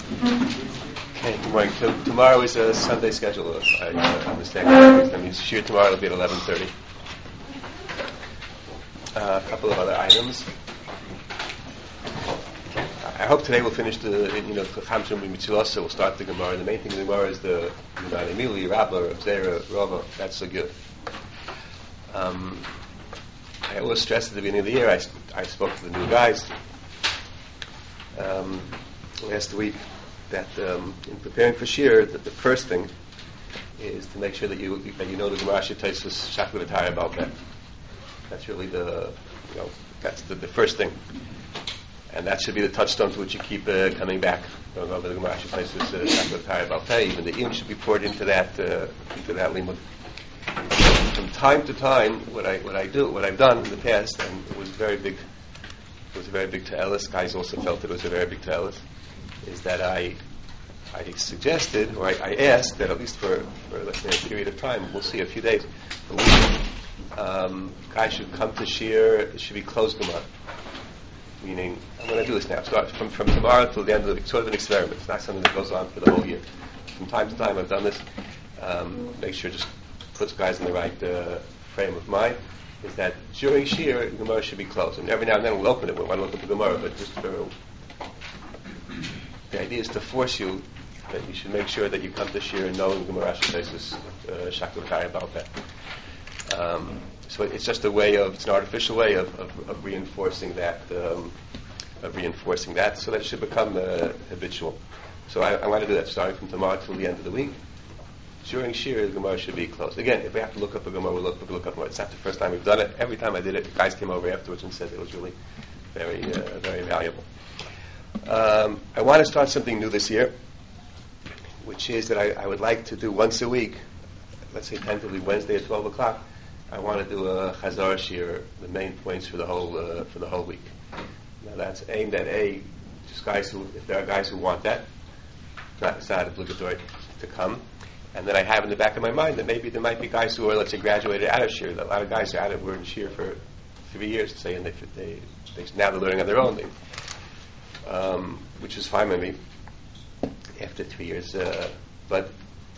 Okay, good morning. Tomorrow is a Sunday schedule. I'm mistaken. That means Shir tomorrow will be at 11:30. A couple of other items. I hope today we'll finish the Chamshim Mitzvah, so we'll start the Gemara. The main thing in the Gemara is the Emili, Rabba, Zera, Rava. That's so good. I always stress at the beginning of the year, I spoke to the new guys last week that in preparing for Shir, that the first thing is to make sure that you know the Gemara Shitaisus Shakla V'Tara about that. That's really that's the first thing. And that should be the touchstone to which you keep coming back. Going over the Gemara Shitaisus Shakla V'Tara about that. Even the Im should be poured into that limud. From time to time, what I've done in the past, and it was very big to Ellis. Guys also felt it was a very big to Ellis. Is that I suggested, or I asked that at least for let's say a period of time, we'll see, a few days, a week, guys should come to Shir. It should be closed Gemara. Meaning, I'm going to do this now. Start from tomorrow till the end of the sort of an experiment. It's not something that goes on for the whole year. From time to time, I've done this. Make sure just puts guys in the right frame of mind. Is that during Shir, the Gemara should be closed. And every now and then we'll open it. We want to look at the Gemara, but just for the idea is to force you that you should make sure that you come to Shir knowing the Gemara Shitaisus Shakla V'Tara about that. So it's just it's an artificial way of reinforcing that, so that it should become habitual. So I want to do that starting from tomorrow till the end of the week. During Shir, the Gemara should be closed. Again, if we have to look up a Gemara, we'll look up a Gemara. It's not the first time we've done it. Every time I did it, guys came over afterwards and said it was really very, very valuable. I want to start something new this year, which is that I would like to do once a week, let's say tentatively Wednesday at 12 o'clock, I want to do a Chazar Shir, the main points for the whole week. Now that's aimed at just guys who, if there are guys who want that, it's not obligatory to come. And then I have in the back of my mind that maybe there might be guys who are, let's say, graduated out of Shir. A lot of guys were in Shir for 3 years, say, and they now they're learning on their own, which is fine with me after 3 years. But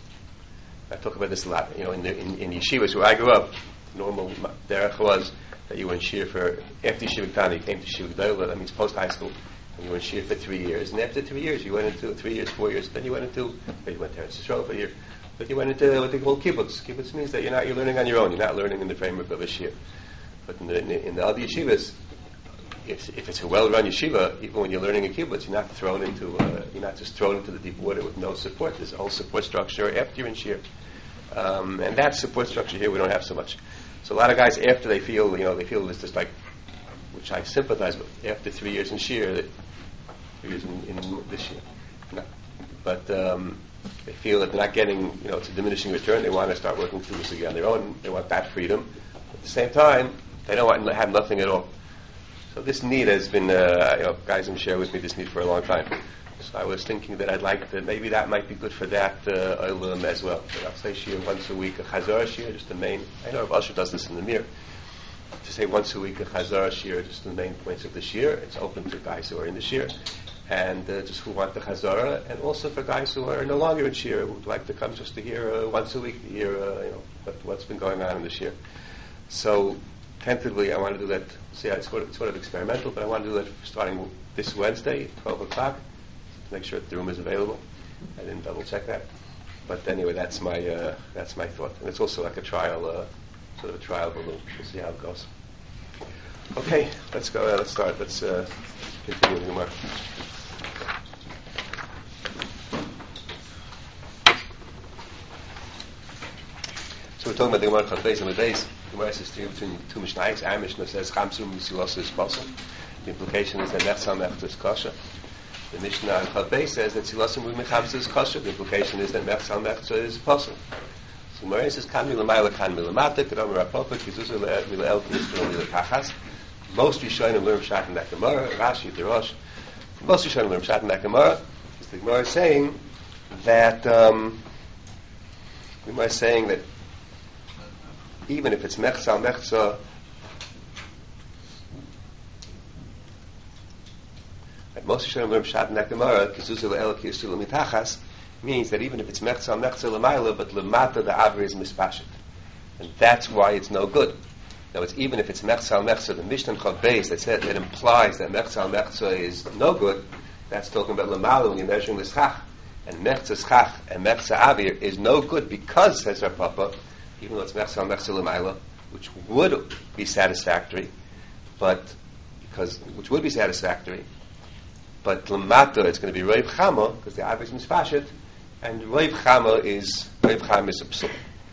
I talk about this a lot. In yeshivas where I grew up, normal derech was that you were in Shir for after Yeshiva Tana, you came to Yeshiva Gdola, that means post high school, and you were in Shir for 3 years. And after 3 years, you went into 3 years, 4 years. Then you went to Eretz Yisrael for a year. But you went into what they call kibbutz. Kibbutz means that you're learning on your own. You're not learning in the framework of a shir. But in the other yeshivas, if it's a well-run yeshiva, even when you're learning a kibbutz, you're not just thrown into the deep water with no support. There's a whole support structure after you're in shir, and that support structure here we don't have so much. So a lot of guys after they feel it's just like, which I sympathize with. After 3 years in shir, 3 years in this year, no. But they feel that they're not getting, it's a diminishing return. They want to start working through this again on their own. They want that freedom. At the same time, they don't want to have nothing at all. So this need has been, guys have shared with me this need for a long time. So I was thinking that I'd like to, maybe that might be good for that olam as well. So I'll say Shir once a week, a Chazar Shir, just the main. I know Rav Asher does this in the Mir. To say once a week a Chazar Shir, just the main points of the Shir. It's open to guys who are in the Shir. And just who want the Chazara, and also for guys who are no longer in Shir, who would like to come just to hear once a week, to hear what's been going on in the Shir. So tentatively, I want to do that. See, it's sort of experimental, but I want to do that starting this Wednesday, 12 o'clock, to make sure that the room is available. I didn't double check that, but anyway, that's my thought, and it's also like a trial, sort of a trial balloon. We'll see how it goes. Okay, let's go. Let's start. Let's continue the Gemara. So we're talking about the Gemara Chad Beis and Beis. The Gemara says between two Mishnayos. Our Mishnah says Chamsum Misilos is possible. The implication is that Nechsal Mechta is kosher. The Mishnah on Chad Beis says that Silosim with Mechamsa is kosher. The implication is that Nechsal Mechta is possible. So the Gemara says Kan Milamayla Kan Milamata Kedam Rapopa Kizuzah Milael Kizuzah Milakachas. Most Rishonim learn Pshat in that Gemara. Rashi the Rosh. Most Rishonim learn Pshat in that Gemara. The Gemara is saying that even if it's mechza, that Most Rishonim learn Pshat in that Gemara, Kizuzu le'el ki'usul mitachas, means that even if it's mechza l'mayla, but lemata the aver is mispashit. And that's why it's no good. Now, it's even if it's mechza, the Mishnah Chav Beis that implies that mechza is no good, that's talking about lemala when you're measuring the schach. And mechza schach and mechza avir is no good because, says our Papa, even though it's mechza l'mayla, which would be satisfactory, but lemata it's going to be reiv chama because the avir is mispashit, and reiv chama is a psul.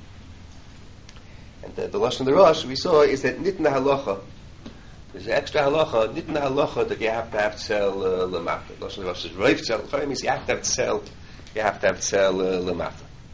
And the lashon of the Rosh we saw is that nitna halacha. There's an extra halacha, nitna halacha, that you have to have tzel lemata. The lashon of the Rosh is reiv tzel. It means you have to have tzel. You have to have tzel lemata.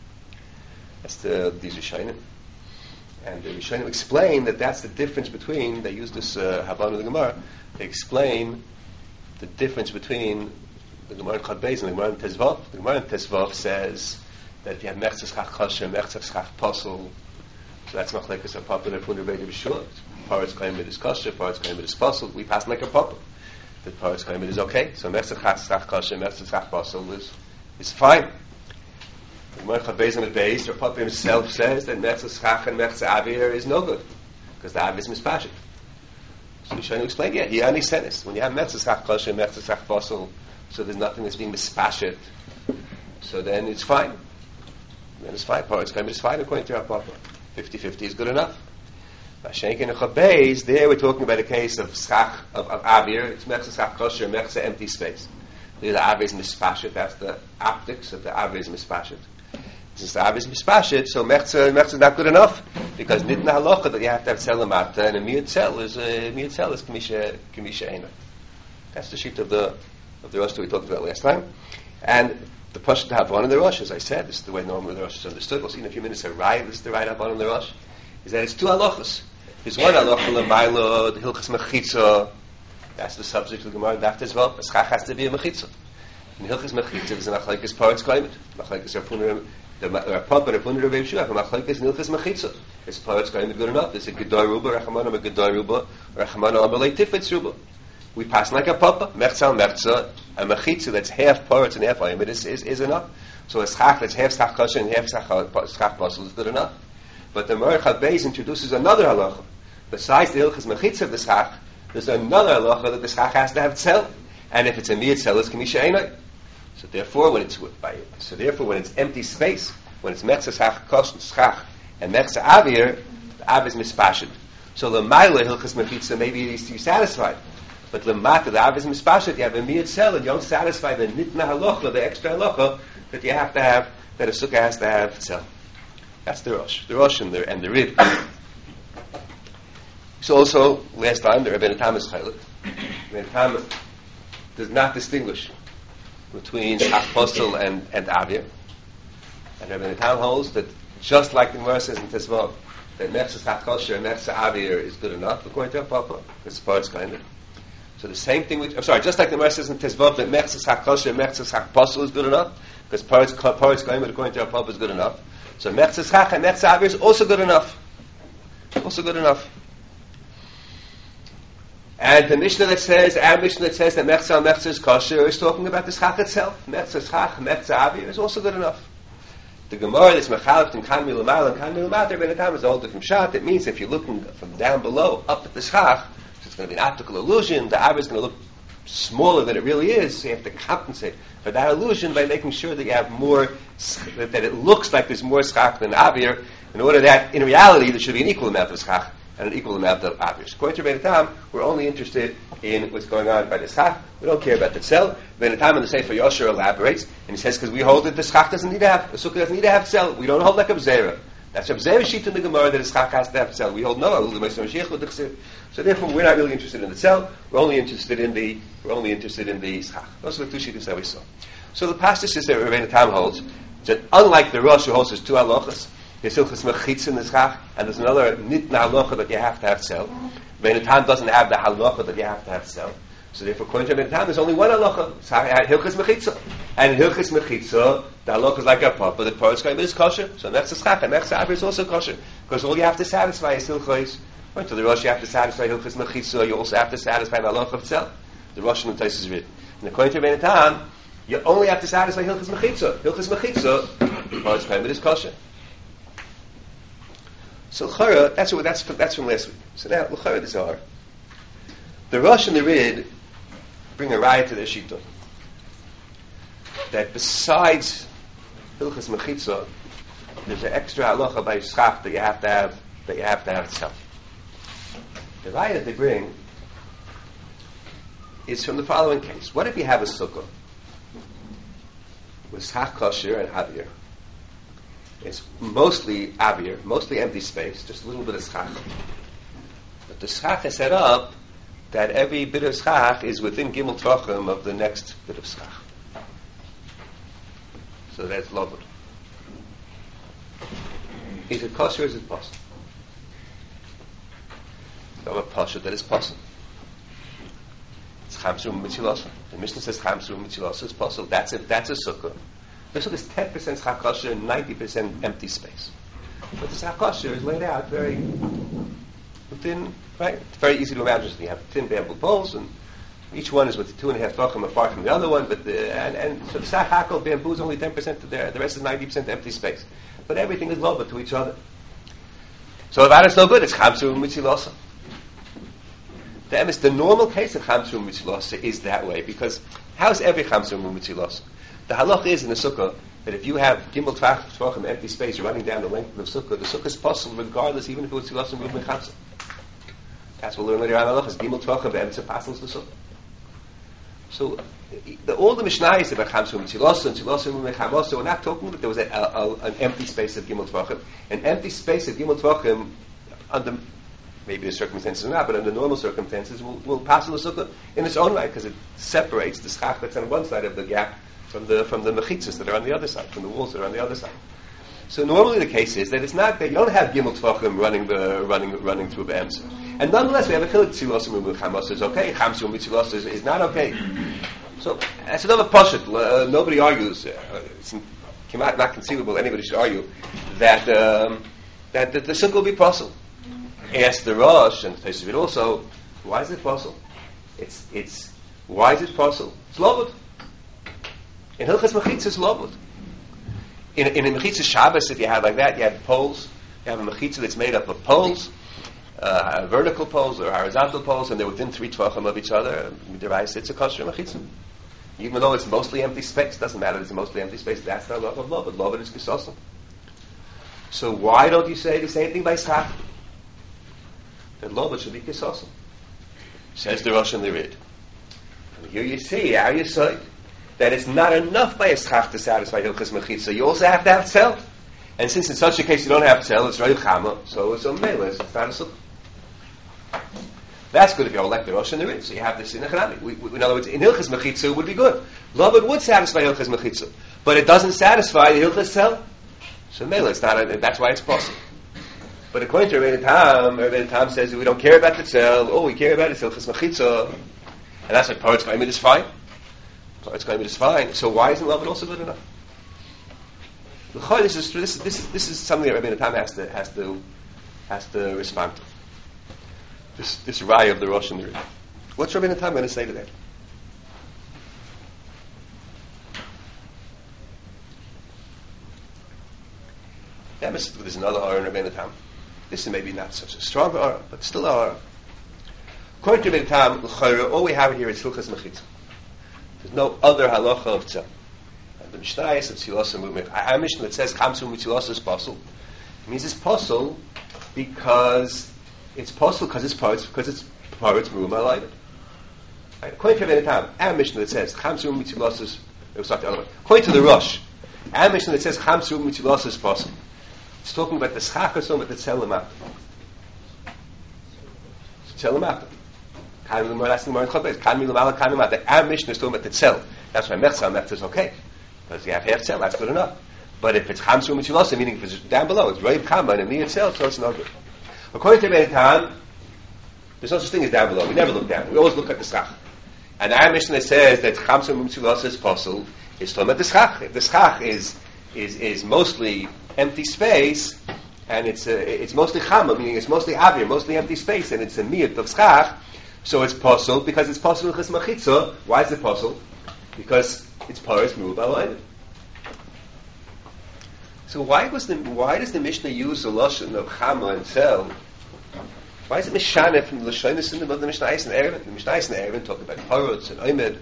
That's these Rishonim. And the Rishonim explain that that's the difference between. They use this Havana of the Gemara. They explain the difference between the Gemara in Chad Beis and the Gemara in Tezvav. The Gemara in Tezvav says that if you have mechza schach kosher, mechza schach posel, so that's not like a popular Funder Beit B'Shua. Paretz claim it is kosher, Paretz claim it is posel. We pass like a papa. The Paretz claim it is okay. So mechza schach kosher, mechza schach posel is fine. The Gemara in Chad Beis and Beis, the Papa himself says that mechza schach and mechza avir is no good because the avir is mispashit. So he's trying to explain, he only said this. When you have mechza schach kosher, mechza schach posel, so there's nothing that's being mispashit, so then it's fine. Then it's fine. Paretz claim it is fine according to our Papa. 50-50 is good enough. Mashenkin and Chabeis, there we're talking about a case of schach, of avir. It's mechza schach kosher, mechza empty space. The avir is mispashit. That's the optics of the avir is mispashit. Since the avir is mispashit, so mechza is not good enough because nitna halacha that you have to have tzel lemata, and a miyut tzel is kamisha eina. That's the sheet of the Rosh that we talked about last time. And the Pashut Havon in the Rosh, as I said, this is the way normally the Rosh is understood. We'll see in a few minutes this is the right Havon in the Rosh, is that it's two halachas. There's one halacha l'maylo, the hilchas mechitza. That's the subject of the Gemara Daf Tezvav. The schach has to be a mechitza. In hilchas mechitza, there's a machlekes Paretz claim it. Machlekes Rav Papa, Rav Huna, Rav Yeshua, machlekes in hilchas mechitza. Is Paretz claim it good enough? There's a gedor ruba, rachamana, a gedor ruba, rachamana, amalei tifetz ruba. We pass like a papa, mechza, a mechitza that's half Paretz and half ayimid is enough. So a schach that's half schach kosher and half schach posel is good enough. But the Gemara Chad Beis introduces another halacha. Besides the hilchas mechitza of the schach, there's another halacha that the schach has to have tzel, and if it's a miyat tzel, it's kamisha einay. So therefore, when it's empty space, when it's mechza schach kosher schach and mechza avir, the avir is mispashid. So the ma'ila hilchas mechitza maybe you're satisfied. But lemata, the avir is mispashit, you have a miyat tzel, and you don't satisfy the nitna halacha, the extra halacha, that you have to have, that a sukkah has to have tzel. That's the Rosh and the Rib. So also, last time, the Rebbeinu Tam is chaylik. Rebbeinu Tam does not distinguish between schach posel and avir. And Rebbeinu Tam holds that just like the Gemara says in Tezvav, that mechza schach kosher and mechza avir is good enough, according to our Papa, because the Paretz kind of. So the same thing just like the Gemara says in Tezvav that mechza schach kosher and mechza schach posel is good enough, because Paretz kind of according to our Papa is good enough. So mechza schach and mechza avir is also good enough. Also good enough. And the Mishnah that says that mechza is kosher is talking about the schach itself. Mechza schach, mechza avir is also good enough. The Gemara that's mechalef in kan milamal and kan milamat, Rebbeinu Tam is a whole different shot. It means if you're looking from down below up at the schach, so it's going to be an optical illusion. The avir is going to look smaller than it really is. So you have to compensate for that illusion by making sure that you have more, that it looks like there's more schach than avir, in order that in reality there should be an equal amount of schach and an equal amount of avir. According to Rebbeinu Tam, we're only interested in what's going on by the schach. We don't care about the tzel. Rebbeinu Tam in the Sefer Yosher elaborates, and he says, because we hold that the schach doesn't need to have, the sukkah doesn't need to have tzel. We don't hold like a b'zera. That's a b'zera sheet in the Gemara that the schach has to have tzel. We hold no. So therefore, we're not really interested in the tzel. We're only interested in the schach. Those are the two sheets that we saw. So the pasuk is that Rebbeinu Tam holds that unlike the Rosh who holds there's two halachas, there's hilchas mechitza in the schach, and there's another nitna halacha that you have to have tzel. Rebbeinu Tam doesn't have the halacha that you have to have tzel. So therefore, according to Rebbeinu Tam, there's only one halacha, hilchas mechitza. And in hilchas mechitza, the halacha is like our papa, the Paretz claim is kosher. So mechza schach and mechza avir is also kosher, because all you have to satisfy is hilchas. According to the Rosh, you have to satisfy hilchas mechitza. You also have to satisfy the halacha of tzel. The Rosh and the Tais is written. And according to Rebbeinu Tam, you only have to satisfy Hilchas Mechitza. Hilchas Mechitza, Parts Payment is kosher. So L'chara, that's from last week. So now, L'chara the Zohar. The Rosh and the Rid bring a raya to their shita that besides Hilchas Mechitza, there's an extra halacha by Schach that you have to have itself. The raya that they bring is from the following case. What if you have a sukkah with Schach kosher and avir? It's mostly avir, mostly empty space, just a little bit of Schach. But the Schach is set up that every bit of Schach is within Gimel Tvachim of the next bit of Schach. So that's loved. Is it kosher or is it possible? No, a pasha that is possible. It's chamsur mitzilasa. The Mishnah says chamsur mitzilasa is possible. That's a sukkah. The sukkah is 10% schach kosher and 90% empty space. But the schach kosher is laid out very within, right? It's very easy to imagine. You have thin bamboo poles, and each one is with 2.5 tefachim apart from the other one. But so the schach hakel bamboo is only 10% there. The rest is 90% empty space. But everything is loba to each other. So if that is no good, it's chamsur mitzilasa. The normal case of chamsur mitzilasa is that way, because how is every chamsur mitzilasa? The halach is in the sukkah that if you have gimel tvachim empty space running down the length of the sukkah is possible regardless, even if it was tzilas and movement chamsur. That's what we learn later on halach is gimel tvachim and it's a passes the sukkah. So all the mishnayos about chamsur mitzilasa and tzilas and movement chamsur, we're not talking that there was an empty space of gimel tvachim. An empty space of gimel tvachim under maybe the circumstances or not, but under normal circumstances will pass the sukkah in its own right because it separates the schach that's on one side of the gap from the mechitzas that are on the other side, from the walls that are on the other side. So normally the case is that it's not that you don't have gimel tvachim running through be'ems, and nonetheless we have a chilik tzilos and rumah chamos is okay, chamsur mitzilos is not okay. So that's another pashut. Nobody argues. It's not conceivable anybody should argue that the sukkah will be possible. Ask the Rosh and Tosfos it also. Why is it possible? It's why is it possible? It's lovud. In Hilchas Mechitza, it's lovud. In a Mechitza Shabbos, if you have like that, you have poles. You have a Mechitza that's made up of poles, vertical poles or horizontal poles, and they're within 3 tvachim of each other. It's a kosher Mechitza. Even though it's mostly empty space, doesn't matter. It's mostly empty space. That's not love of lovud. Lovud is kisosim. So why don't you say the same thing by schach? That lovud should be kisosim. Says the Rosh and the Rid. And here you see how you say that it's not enough by a schach to satisfy Hilchas Mechitza. You also have to have tzel. And since in such a case you don't have tzel, it's Roy Chama, so it's a meles, it's not a sukkah. That's good if you're like the Rosh and the Rid. So you have this in a chanami. In other words, in Hilchas Mechitza it would be good. Lovud would satisfy Hilchas Mechitza, but it doesn't satisfy the Hilchas tzel. So meles, that's why it's possible. But according to Rebbeinu Tam says that we don't care about the tzel. All we care about is Hilchas Mechitza, and that's like Paretz Kaimid is fine. Paretz Kaimid is fine. So why isn't lovud also good enough? This is something that Rebbeinu Tam has to respond to. This raya of the Rosh and the Rid. What's Rebbeinu Tam going to say to that? There's another aura in Rebbeinu Tam. This is maybe not such a strong aura, but still aura. According to Rebbeinu Tam, all we have here is Hilchas Mechitza. There's no other halacha of tzeh. The Mishnah is Tzilos and Movement. Our Mishnah that says Chamsur Mitzilos is possible. It means it's possible because it's Paretz Meruma Leidet. According to Rebbeinu Tam, our Mishnah that says Chamsur Mitzilos is according to the Rosh, our Mishnah that says Chamsur Mitzilos is possible. It's talking about the schachas but the tzelamata. Tzelamata. Our Mishnah is talking about the tzel. That's why mechza is okay. Because you have half tzel, that's good enough. But if it's chamsur mitzilasa, meaning if it's down below, it's reiv kama and a near tzel, so it's not good. According to Rebbeinu Tam, there's no such thing as down below. We never look down. We always look at the schach. And our Mishnah says that chamsur mitzilasa is possible. It's talking about the schach. If the schach is mostly empty space, and it's mostly chama, meaning it's mostly avir, mostly empty space, and it's a miyut of schach, so it's possible because it's possible Hilchas Mechitza. Why is it possible? because it's Paris Merubah Lamed. So why does the Mishnah use the lashon of Chama and Tzel? Why is it Mishana from the Lashonis in the Mishnah Eis and Erevin? The Mishnah Eis and Erevin talk about Parutz and Omed.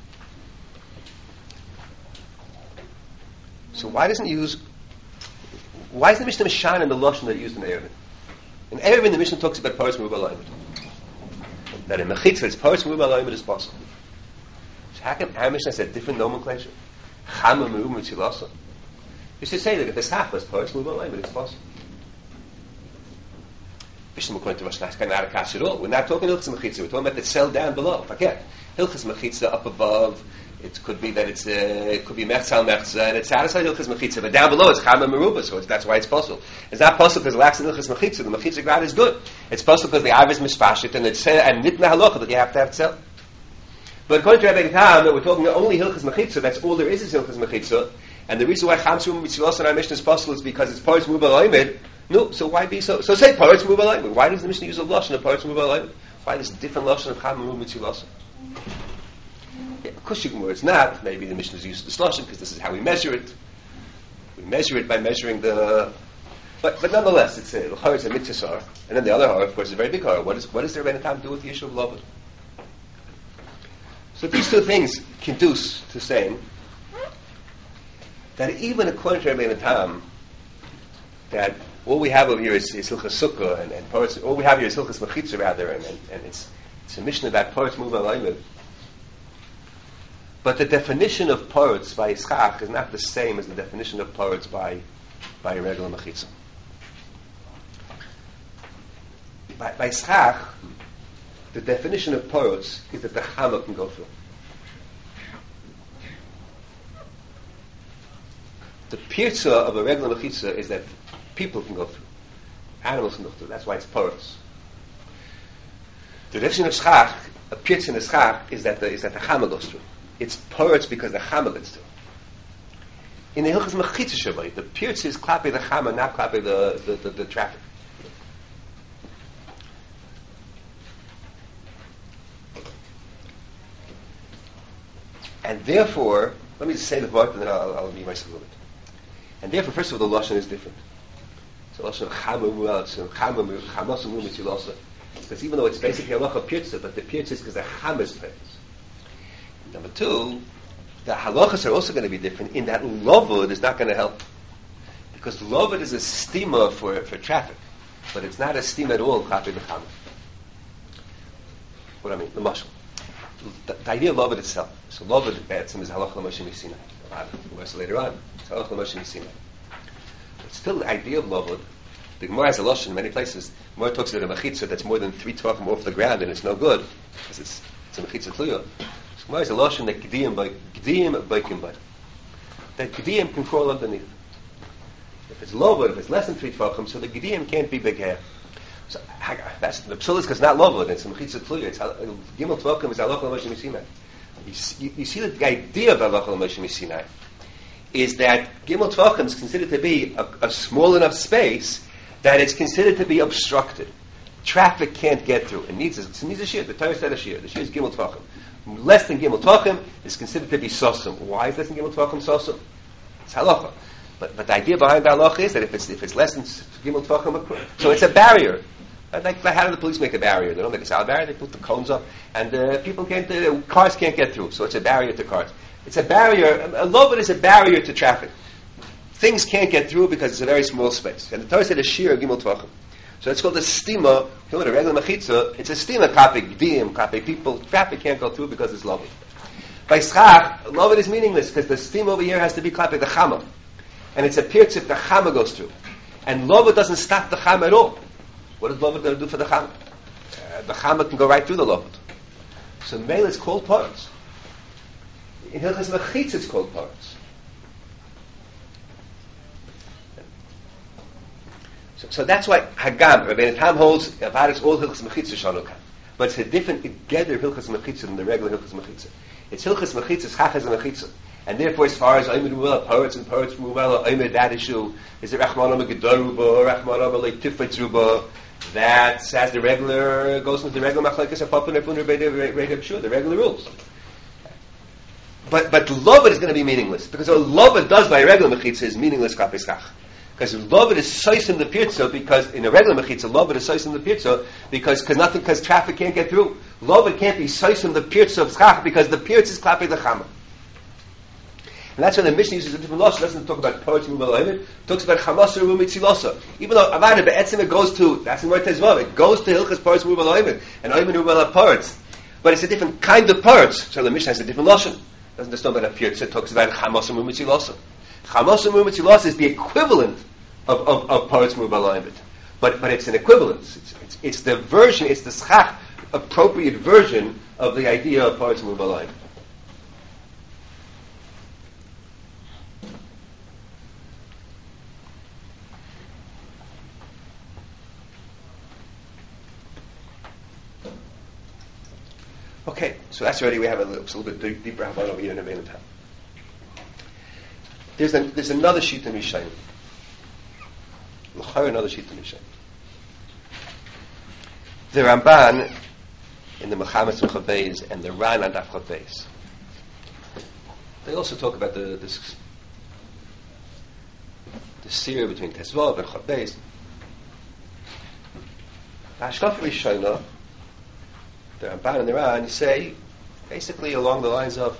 So why is the Mishnah Mishana in the lashon that it used in Erevin? In Erevin, the Mishnah talks about Paris Merubah Lamed. That in Mechitza, it's Paris Merubah Lamed is possible. So how come our Mishnah said different nomenclature? Chama Merubah Mitzilasa. You should say that if this happens, Paris Merubah Lamed, it's possible. According to Rosh Hashanah, not a kash at all. We're not talking Hilchas Mechitza. We're talking about the cell down below. Forget Hilchas Mechitza up above. It could be that it could be Mechzal Mechza, and it's satisfied Hilchas Mechitza. But down below it's Chama Merubah, so that's why it's possible. It's not possible because it lacks in Hilchas Mechitza. The Mechitza grad is good. It's possible because the Av is Mishpashit, and it's and Nitna Halacha that you have to have cell. But according to Rabbi Tam, that we're talking only Hilchas Mechitza. That's all there is Hilchas Mechitza. And the reason why Chamsu Mitzvos in our Mishnah is possible is because it's Paris Merubah Lamed. No, so why be so? So say Paris Merubah Lamed. Why does the Mishnah use a lashon of Paris Merubah Lamed? Why this different lashon of Chama Merubah Mitzvos? Of course, it's not. Maybe the Mishnah is used to this lashon because this is how we measure it. We measure it by measuring the. But nonetheless, it's a mitzvah, and then the other har, of course, is a very big har. What does the Rebbeinu Tam do with the issue of Lovod? So these two things conduce to saying that even according to Rebbeinu Tam, that all we have over here is Hilchas Sukkah and Paris. All we have here is Hilchas Mechitza rather, and it's a Mishnah about Paris Merubah Lamed. But the definition of Paritz by Yitzchak is not the same as the definition of Paritz by a regular Mechitza. By Yitzchak, the definition of Paritz is that the Chama can go through. The Pirza of a regular Mechitza is that people can go through. Animals can go through. That's why it's Paritz. The definition of Schach, a Pirza in the Schach, is that the Chama goes through. It's Paritz because the Chama gets through. In the Hilchas Mechitza Shabbat, the Pirza is klape the Chama, not klape the traffic. And therefore, let me just say the word and then I'll be myself a little bit. And therefore, first of all, the lashon is different. So lashon Chama, it's Chamas Mitzilasa. Because even though it's basically a halacha Pirza, but the Pirza is because the Chama is present. Number two, the halachas are also going to be different in that Lovod is not going to help. Because Lovod is a stima for traffic, but it's not a stima at all, Chapi B'chama. What I mean, the mashal. The idea of Lovod itself. So Lovod is halacha l'Moshe Misinai. We'll see later on. It's halacha l'Moshe Misinai. But still, the idea of Lovod, the Gemara has a lashon in many places. The Gemara talks about a mechitza that's more than 3 tefachim off the ground, and it's no good because it's a mechitza tluya. Gemara is a lashon that Gdiyim baikim by. That Gdiyim can crawl underneath. If it's Lovod, if it's less than 3 tefachim, so the Gdiyim can't be big hair. So that's the psul is because it's not Lovod, it's a mechitza tluya. It's Gimel tefachim is halacha l'Moshe Misinai. You see that the idea of halacha l'Moshe Misinai is that Gimel tefachim is considered to be a small enough space that it's considered to be obstructed. Traffic can't get through. It needs a shear. The Torah said a shear. The shear is Gimel tefachim. Less than Gimel tefachim is considered to be sosum. Why is less than Gimel tefachim sosum? It's halacha. But the idea behind the halacha is that if it's less than Gimel tefachim, so it's a barrier. Like how do the police make a barrier? They don't make a solid barrier. They put the cones up, and cars can't get through. So it's a barrier to cars. It's a barrier. A Lovod is a barrier to traffic. Things can't get through because it's a very small space. And the Torah said a shear Gimel tefachim. So it's called a stima. You know, a regular mechitza, it's a stima kape gdiyim, kape people. Traffic can't go through because it's Lovod. By Schach, Lovod is meaningless because the stima over here has to be kape the Chama. And it's a pirtz if the Chama goes through. And Lovod doesn't stop the Chama at all. What is Lovod going to do for the Chama? The Chama can go right through the Lovod. So Mele is called parts. In Hilchas Mechitza it's called parts. So that's why Hagam, Rabbeinu Tam holds about it's all Hilchas Mechitza Shanukan. But it's a different Geder Hilchas Mechitza than the regular Hilchas Mechitza. It's Hilchas Mechitza, it's Chachas and Mechitza. And therefore, as far as Omer Muvela, Paritz and Paritz Muvela, Omer, that issue, is it Rachman Omer Gedoruba, or Rachman Omer Leik Tifetruba, that as the regular, goes into the regular Machlekes, Apapa Nefun, the regular rules. But Lovad is going to be meaningless, because what Lovad does by a regular mechitza is meaningless kapei schach. Because Lovad is soisim the pirza, because in a regular mechitza, Lovad is soisim the pirza, because traffic can't get through. Lovad can't be soisim the pirza of schach, because the pirza is klapei the chama. And that's why the Mishnah uses a different loss. It doesn't talk about poetz mubal it talks about chamasa ru mitzilosa. Even though Avada be'etzim it goes to, that's in Mor Tezvav, it goes to Hilchas poetz mubal oimed, and oimed mubal poetz. But it's a different kind of poetz. So the Mishnah has a different lashon. It doesn't just talk about a pirza, it talks about chamasa ru mitzilosa. Chamasa ru mitzilosa is the equivalent of poetz mubal oimed. But it's an equivalence. It's the version, it's the schach appropriate version of the idea of poetz mubal oimed. Okay, so that's already, we have a little bit deeper Havana over here in the main town. There's another sheet in Rishayim. Another sheet in Rishayim. The Ramban in the Mechametz Chaf Beis and the Ran on Daf Chaf Beis. They also talk about the seer between Tezvav and Chaf Beis. Hashkaf Rishayim, the Ramban and the Ran say basically along the lines of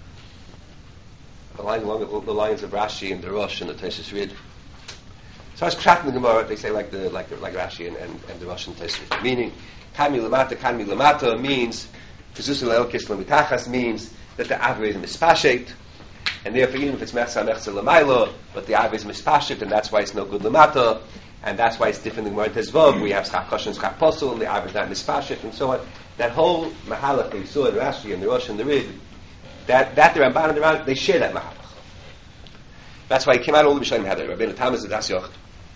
Rashi and the Rosh and the Tosfos Rid. So as Pshat in the Gemara, they say like Rashi and the Rosh and Tosfos Rid. Meaning, Kami Lamata means Kezus Elkis Lamitachas means that the Avri is mispashet, and therefore even if it's Mechza Lamailo, but the Avri is mispashet, and that's why it's no good Lamata. And that's why it's different than Gemara Tezvav. We have Schach Kosher and Schach Posel, and the Avri is not mispashet, and so on. That whole mahalach they saw in Rashi and the Rosh and the Rid, that the Ramban and the Ran, they share that mahalach. That's why he came out all the B'Shalim had it. Rabbeinu Tam is the Das Yocht.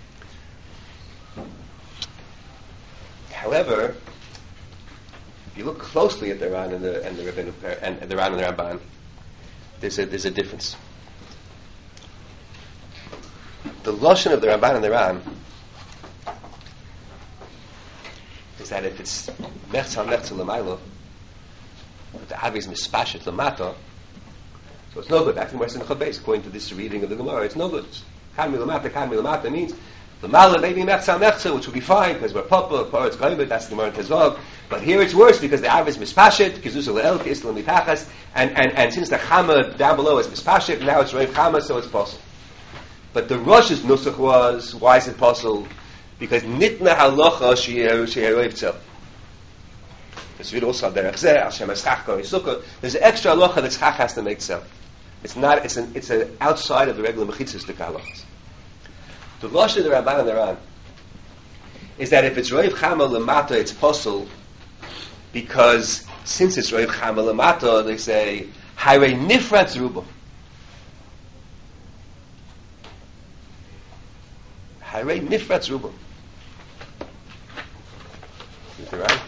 However, if you look closely at the Ran and the Rabbeinu and the Ran and the Ramban, there's a difference. The lashon of the Ramban and the Ran is that if it's mechza l'maylo, but the Avi is mispashet l'mato, so it's no good. That's in Western Chaf Beis, according to this reading of the Gemara, it's no good. Kan mi l'mata means l'mala maybe mechza, which will be fine because we're papa, paretz koyim, that's the Gemara in Tezvav. But here it's worse because the Avi is mispashet, kizus le'elke islam mitachas, and since the chama down below is mispashet, now it's reiv chama, so it's possible. But the Rosh's nusach was, why is it possible? Because nitna halacha she'eroiv tzel. There's also derech zeh, Hashem eschach kol yisukah. There's an extra halacha that schach has to make tzel. It's not. It's an outside of the regular mechitzas to halachas. The Rosh of the Ramban and the Ran is that if it's roiv chama lemata, it's possible because since it's roiv chama lemata, they say hayrei nifrat zruba. Hayrei nifrat zruba. Is that right?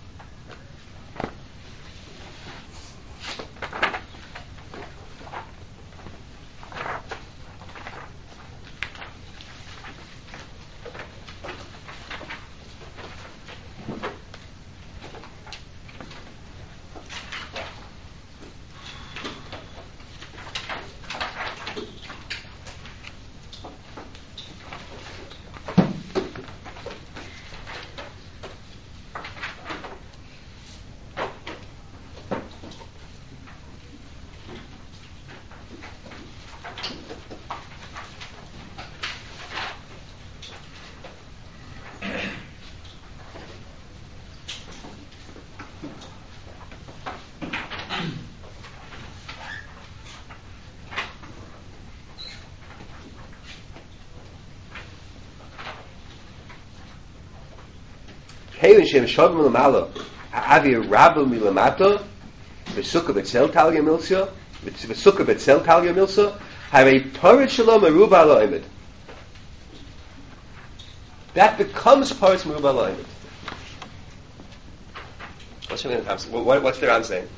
Kevin Shem Shodm Lamalo, Avi Rabu Milamato, Vesukah Betzel Talia Milsa, Vesukah Betzel Talia Milsa, have a Parit Shalom Aruba Loimed. That becomes Parit Aruba Loimed. What's the Ram saying?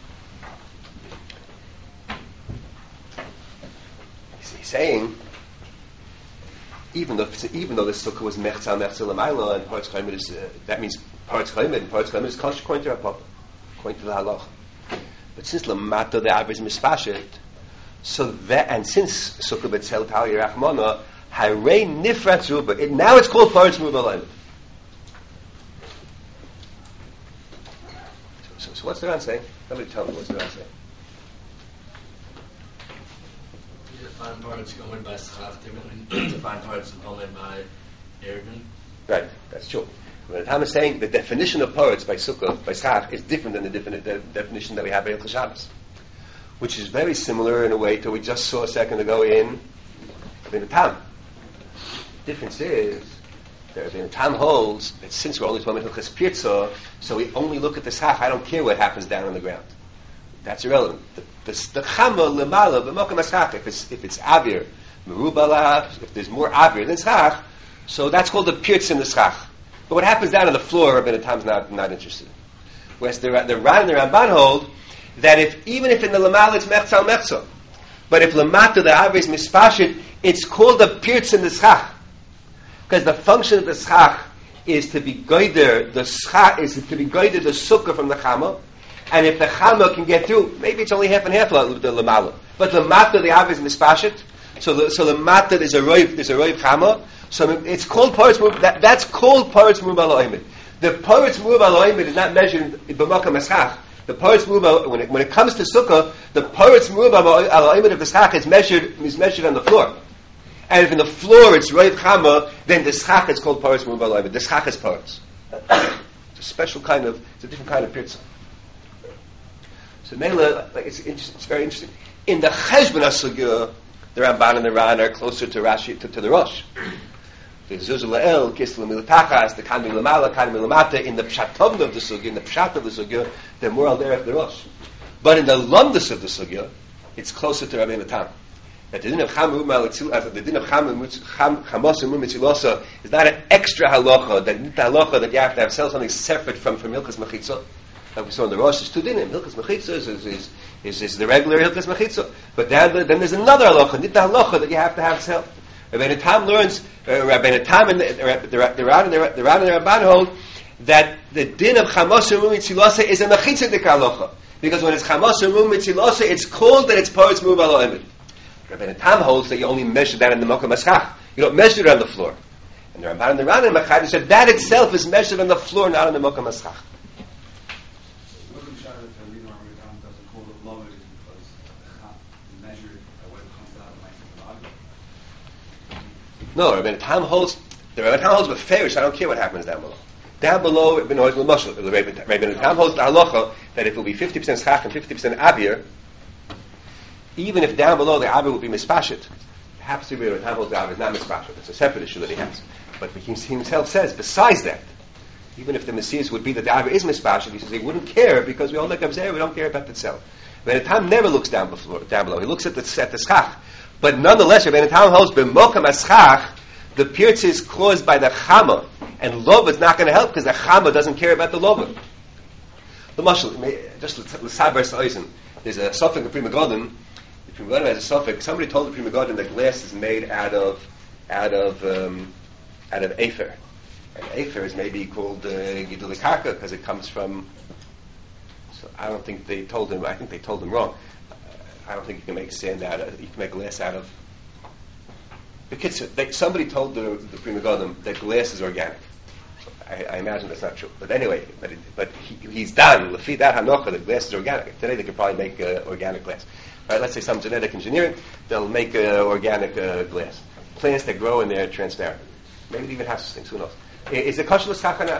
He's saying, even though the sukkah was mechza l'mayla and paretz chayimid is that means paretz chayimid is kosher according to our papa, according to the halach. But since lamata the aver is mispashit, so that, and since sukkah b'tzel tali rachmana, harei nifrat zuba, now it's called paretz muba l'oimed. So what's the Ran saying? Somebody tell me what's the Ran saying. You define parts going by schach differently. Define parts only by Erevin. Right, that's true. When the Tam is saying the definition of parts by sukkah, by schach, is different than the definition that we have by Hilchos Shabbos, which is very similar in a way to what we just saw a second ago in the Tam. The difference is the Tam holds that since we're only talking about Hilchos Pirza, so we only look at the schach. I don't care what happens down on the ground. That's irrelevant. The chama lemala b'makom haschach. If it's avir merubala, if there's more avir than schach, so that's called the pirtz in the schach. But what happens down on the floor, Rabbeinu Tam's not interested. Whereas the Ran and the Ramban hold that even if in the lemala it's mechzal mechzal, but if lemata the avir is mispashit, it's called the pirtz in the schach. Because the function of the schach is to be goider, the schach is to be goider the sukkah from the chama, and if the chama can get through, maybe it's only half and half the lamala. But the mata the av is mispashit, so the mata there's a roiv chama, so it's called paretz mub. That's called paretz mub al oimid. The paretz mub al oimid is not measured b'makam eschach. The paretz mub when it comes to sukkah, the paretz mub al oimid of the schach is measured on the floor. And if in the floor it's roiv chama, then the schach is called paretz mub al oimid. The schach is paretz. It's a special kind of, it's a different kind of pirza. So Mela, it's very interesting. In the Cheshbon HaSugya, the Ramban and the Ran are closer to Rashi, to the Rosh. The Zuzah La'el, Kisla Militachas, the Kami Lamala, Kami Lamata, in the Pshatom of the Sugya, in the Pshat of the Sugya, they're more al derech the Rosh. But in the Lumdus of the Sugya, it's closer to Rabbeinu Tam. That the din of Chamos and Mitzilosa is not an extra halacha, that you have to have sell something separate from Hilchos Mechitza. Like we saw in the Rosh, there's two dinim. Hilchos Mechitza is the regular Hilchos Mechitza. But then there's another halacha, nitna halacha, that you have to have sell. Rabbeinu Tam learns, Rabbeinu Tam and the Ran and the Ramban hold that the din of Chamos and Mitzilosa is a Mechitza halacha. Because when it's Chamos and Mitzilosa, it's called that it's paretz mub al oimid. Rabbeinu Tam holds that you only measure that in the Mokum Haschach. You don't measure it on the floor. And the Ramban and the Ran and Machad said that itself is measured on the floor, not on the Mokum Haschach. No, Rabbeinu Tam holds with Farish. I don't care what happens down below. Down below, Rabbeinu Tam holds the halacha that if it will be 50% schach and 50% avir, even if down below the avir will be mispashit, perhaps Rabbeinu Tam holds the avir is not mispashit. It's a separate issue that he has. But he himself says, besides that, even if the Messias would be that the avir is mispashit, he says he wouldn't care because we all like Abzeh, we don't care about the itself. Rabbeinu Tam never looks down below. He looks at the schach. But nonetheless, Rabbeinu Tam holds b'mokam haschach, the pirtz is caused by the chama, and lova is not going to help because the chama doesn't care about the lova. The mashal, just l'saber sa'oisen, there's a suffix of Prima Godim. The Prima Godim has a suffix. Somebody told the Prima Godim that glass is made out of afer, and afer is maybe called gidul karka because it comes from. So I don't think they told him. I think they told him wrong. I don't think you can make sand out of. You can make glass out of. Somebody told the Prima Godim that glass is organic. So I imagine that's not true. But anyway, he's done. Lefi that hanocha, that glass is organic. Today they could probably make organic glass. Right? Let's say some genetic engineering, they'll make organic glass. Plants that grow in there are transparent. Maybe it even has those things. Who knows? Is it kosher l'schach or not?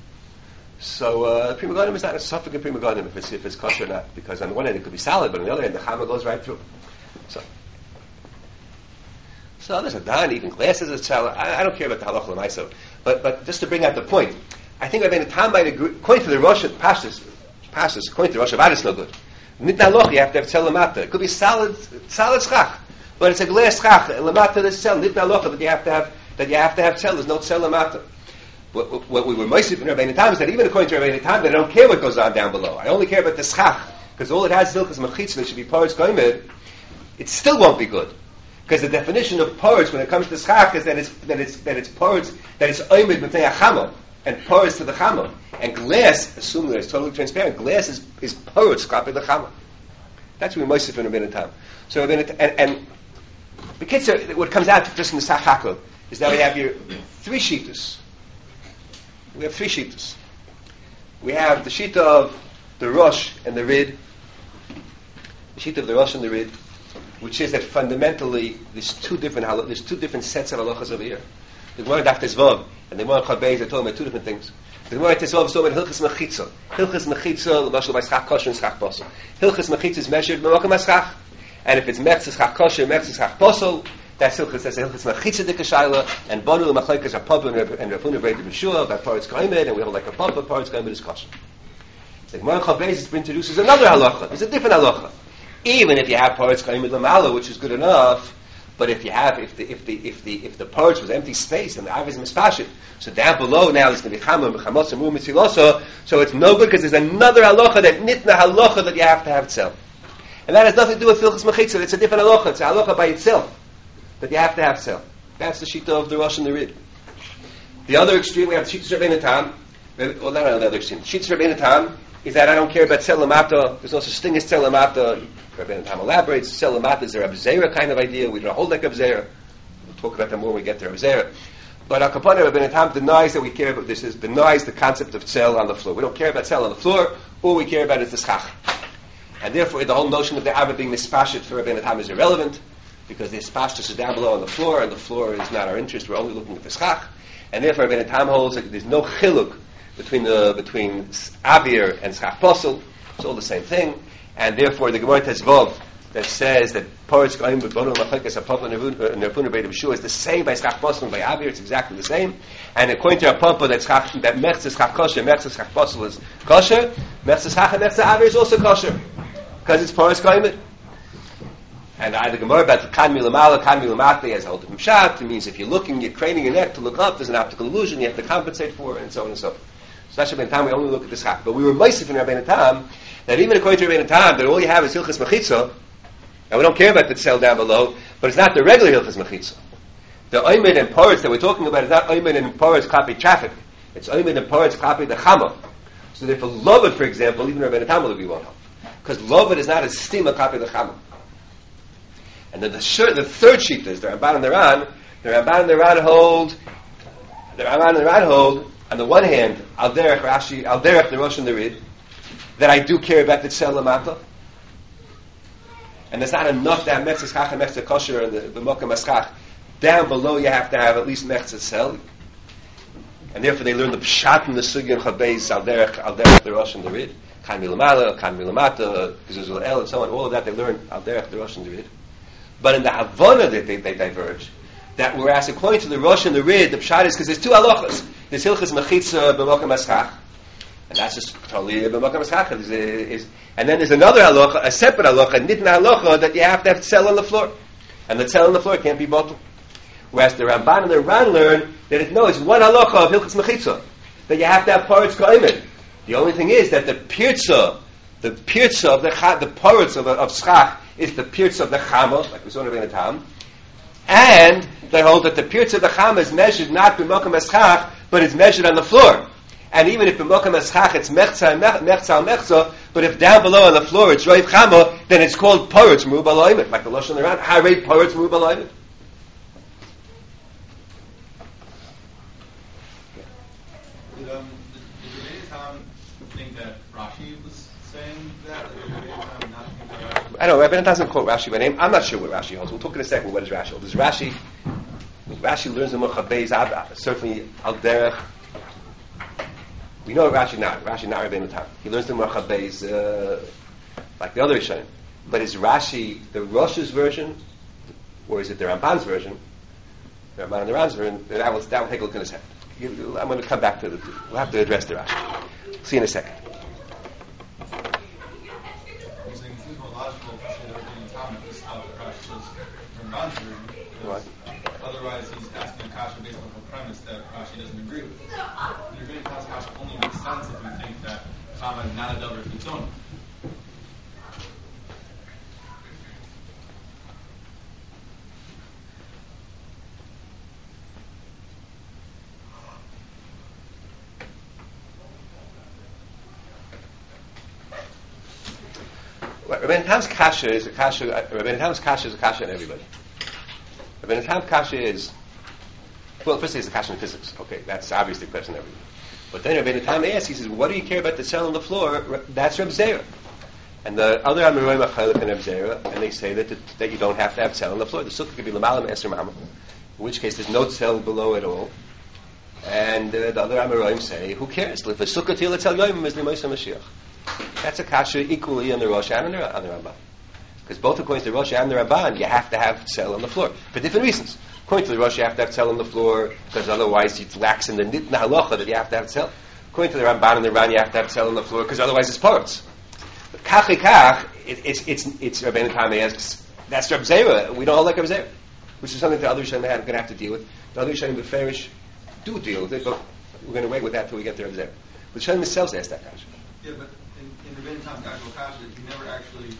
So Prima Godim is not a suffix of Prima Godim if it's kosher or not, because on the one hand it could be salad, but on the other hand the chama goes right through. So others are done, even glasses of salad. I don't care about the halacha l'maisa, but just to bring out the point, I think Rabbeinu Tam might agree. According to the Rosh Pashtus, according to the Rosh Hashanah, it's no good. Nitna halacha, you have to have tzel lamata. It could be salad schach, but it's a glass schach. Lamata is tzel. Nitna halacha that you have to have tzel. There's no tzel lamata. What we were moistif in Rabbeinu Tam is that even according to Rabbeinu Tam, they don't care what goes on down below. I only care about the schach, because all it has is hilchos mechitza that should be paretz goymed. It still won't be good, because the definition of paretz when it comes to schach is that it's paretz, that it's oimed b'tnei achama, and paretz to the chama. And glass, assuming that it's totally transparent, glass is paretz skrape the chama. That's what we most in Rabbeinu Tam. So and the kids what comes out just in the Sachakol is that we have here three shittas. We have three shittas. We have the shitta of the Rosh and the Rid. The shitta of the Rosh and the Rid, which is that fundamentally there's two different sets of halachas over here. The Gemara Daf Tezvav and the Gemara Chad Beis are talking about two different things. The Gemara Tezvav is talking about Hilchas Mechitza. Hilchas Mechitza, l'mashal by Schach Kosher and Schach Posel. Hilchas Mechitza is measured b'makam haschach, and if it's Mechitza Schach Kosher, Mechitza Schach Posel, that's Hilchas Mechitza Dikashayla, and Banu l'machlekes are Papa and Rafuna Brei B'Shua, by Paretz Kaimed, and we hold like a Papa, Paretz Kaimed is Kosher. The Gemara Chad Beis introduces another halacha. There's a different halacha. Even if you have Paretz Kaimed l'mala, which is good enough, but if the porridge was empty space and the avis is mispashit, so down below now there's going to be chamam, chamos, and mitziloso, so it's no good because there's another halacha that nitna halacha that you have to have itself. And that has nothing to do with filchus mechitza. It's a different halacha. It's a halacha by itself that you have to have itself. That's the shita of the Rosh and the Rid. The other extreme, we have the shita of Rabbeinu Tam. Well, not on the other extreme. The shita of Rabbeinu Tam is that I don't care about tzelamata. There's no such thing as tzelamata. Rabbeinu Tam elaborates. Tzelamata is a Reb Zera kind of idea. We don't hold like Reb Zera. We'll talk about that more when we get to Reb Zera. But our Kapana Rabbeinu Tam denies that we care about this. Denies the concept of tzel on the floor. We don't care about tzel on the floor. All we care about is the schach. And therefore, the whole notion of the Abba being mispashit for Rabbeinu Tam is irrelevant, because the spashtus is down below on the floor, and the floor is not our interest. We're only looking at the schach. And therefore, Rabbeinu Tam holds that there's no chiluk between Avir and Schach Posel. It's all the same thing. And therefore, the Gemara Tezvav that says that Paretz Goyim B'Bono Machlekes HaPapa and Rafuna Brei B'Shua is the same by Schach Posel and by Avir. It's exactly the same. And according to our Papa, that Mechzes Schach Kosher, Mechzes Schach Posel is kosher. Mechzes Schach and Mechzes Avir is also kosher, because it's Paretz Goyim. And the Gemara about the Kan Milamala, Kan Milamate as a whole different shot. It means if you're looking, you're craning your neck to look up, there's an optical illusion, you have to compensate for it, and so on and so forth. So that's Rabbeinu Tam, we only look at the schach. But we were meisif in Rabbeinu Tam, that even according to Rabbeinu Tam, that all you have is Hilchas Mechitza, and we don't care about the cell down below, but it's not the regular Hilchas Mechitza. The Oimid and Poretz that we're talking about is not Oimid and Poretz Klapi traffic. It's Oimid and Poretz Klapi the Chama. So therefore, Lovad, for example, even Rabbeinu Tam will be one help. Because Lovad is not a stima Klapi the Chama. And then the third sheet is the Ramban and the Ran. The Ramban and the Ran hold, on the one hand, Al Derech Rashi, Al Derech the Rosh and the Rid, that I do care about the Tzel Lamata. And there's not enough to have Mechzes Chach and Mechzes Kosher and the Mokam Aschach. Down below you have to have at least Mechzes Tzel. And therefore they learn the Pshat and the Sugi and Chabeis, Al Derech the Rosh and the Rid. Kan Milamala, Kan Milamata, Gizuzul El, and so on. All of that they learn Al Derech the Rosh and the Rid. But in the Havana that they diverge, that whereas according to the Rosh and the Rid, the Pshat is because there's two halachas. There's Hilchas Mechitza b'Mokam Aschach, and that's just totally b'Mokam Aschach. And then there's another halacha, a separate halacha, Nitna halacha, that you have to have tzel on the floor. And the tzel on the floor can't be bottled. Whereas the Ramban and the Ran learn that it's one halacha of Hilchas Mechitza, that you have to have Paretz Kaimed. The only thing is that the pirza of the Paretz of Schach is the pirza of the Chama, like we saw in Rabbeinu Tam, and they hold that the pirza of the Chama is measured not b'Mokam Aschach, but it's measured on the floor. And even if b'Mokam Aschach it's mechza, but if down below on the floor it's Roiv Chama, then it's called Paretz Merubah Loimet, like the Lashon Ran, Harei Paretz Merubah Loimet. Did Rabbeinu Tam think that Rashi was saying that? Did Rabbeinu Tam not think that Rashi? I know, Rabbeinu doesn't quote Rashi by name. I'm not sure what Rashi holds. We'll talk in a second what does Rashi hold. Does Rashi learns the Mochabeis, certainly Al Derech. We know Rashi not Rabbeinu Tam. He learns the Mochabeis like the other Rishonim. But is Rashi the Rosh's version, or is it the Ramban's version? The Ramban and the Ran's version. That will take a look in a second. I'm going to come back to we'll have to address the Rashi. See you in a second. What? Otherwise, he's asking a kasha based on the premise that Rashi doesn't agree with. You're going to kasha only makes sense if you think that Chama is not a davar chitzon. Rabbeinu Tam's kasha is a kasha. Rabbeinu Tam's kasha is a kasha on everybody. Rabbeinu Tam's kasha is, well, firstly, it's a kasha in physics. Okay, that's obviously a question on everybody. But then Rabbeinu Tam asks, he says, what do you care about the cell on the floor? That's Reb Zera. And the other Amoraim are Chaylik and Reb Zera, and they say that you don't have to have cell on the floor. The sukkah could be Lamalam Eser Mama, in which case there's no cell below at all. And the other Amoraim say, who cares? If a sukkah til etzal yoyim is Limoisa Mashiach. That's a kasha equally on the Rosh and on the Ramban. Because both according to the Rosh and the Ramban, you have to have cell on the floor. For different reasons. According to the Rosh, you have to have cell on the floor, because otherwise it lacks in the nitna halacha that you have to have cell. According to the Ramban and the Ran, you have to have cell on the floor, because otherwise it's parts. But kach, it's Rabbeinu Tam asks, that's Reb Zera. We don't all like Reb Zera. Which is something the other Rishonim are going to have to deal with. The other Rishonim, the Farish, do deal with it, but we're going to wait with that till we get to Reb Zera. But Rishonim themselves ask that kasha. Yeah, but in Rabbeinu Tam's actual kasha, he never actually,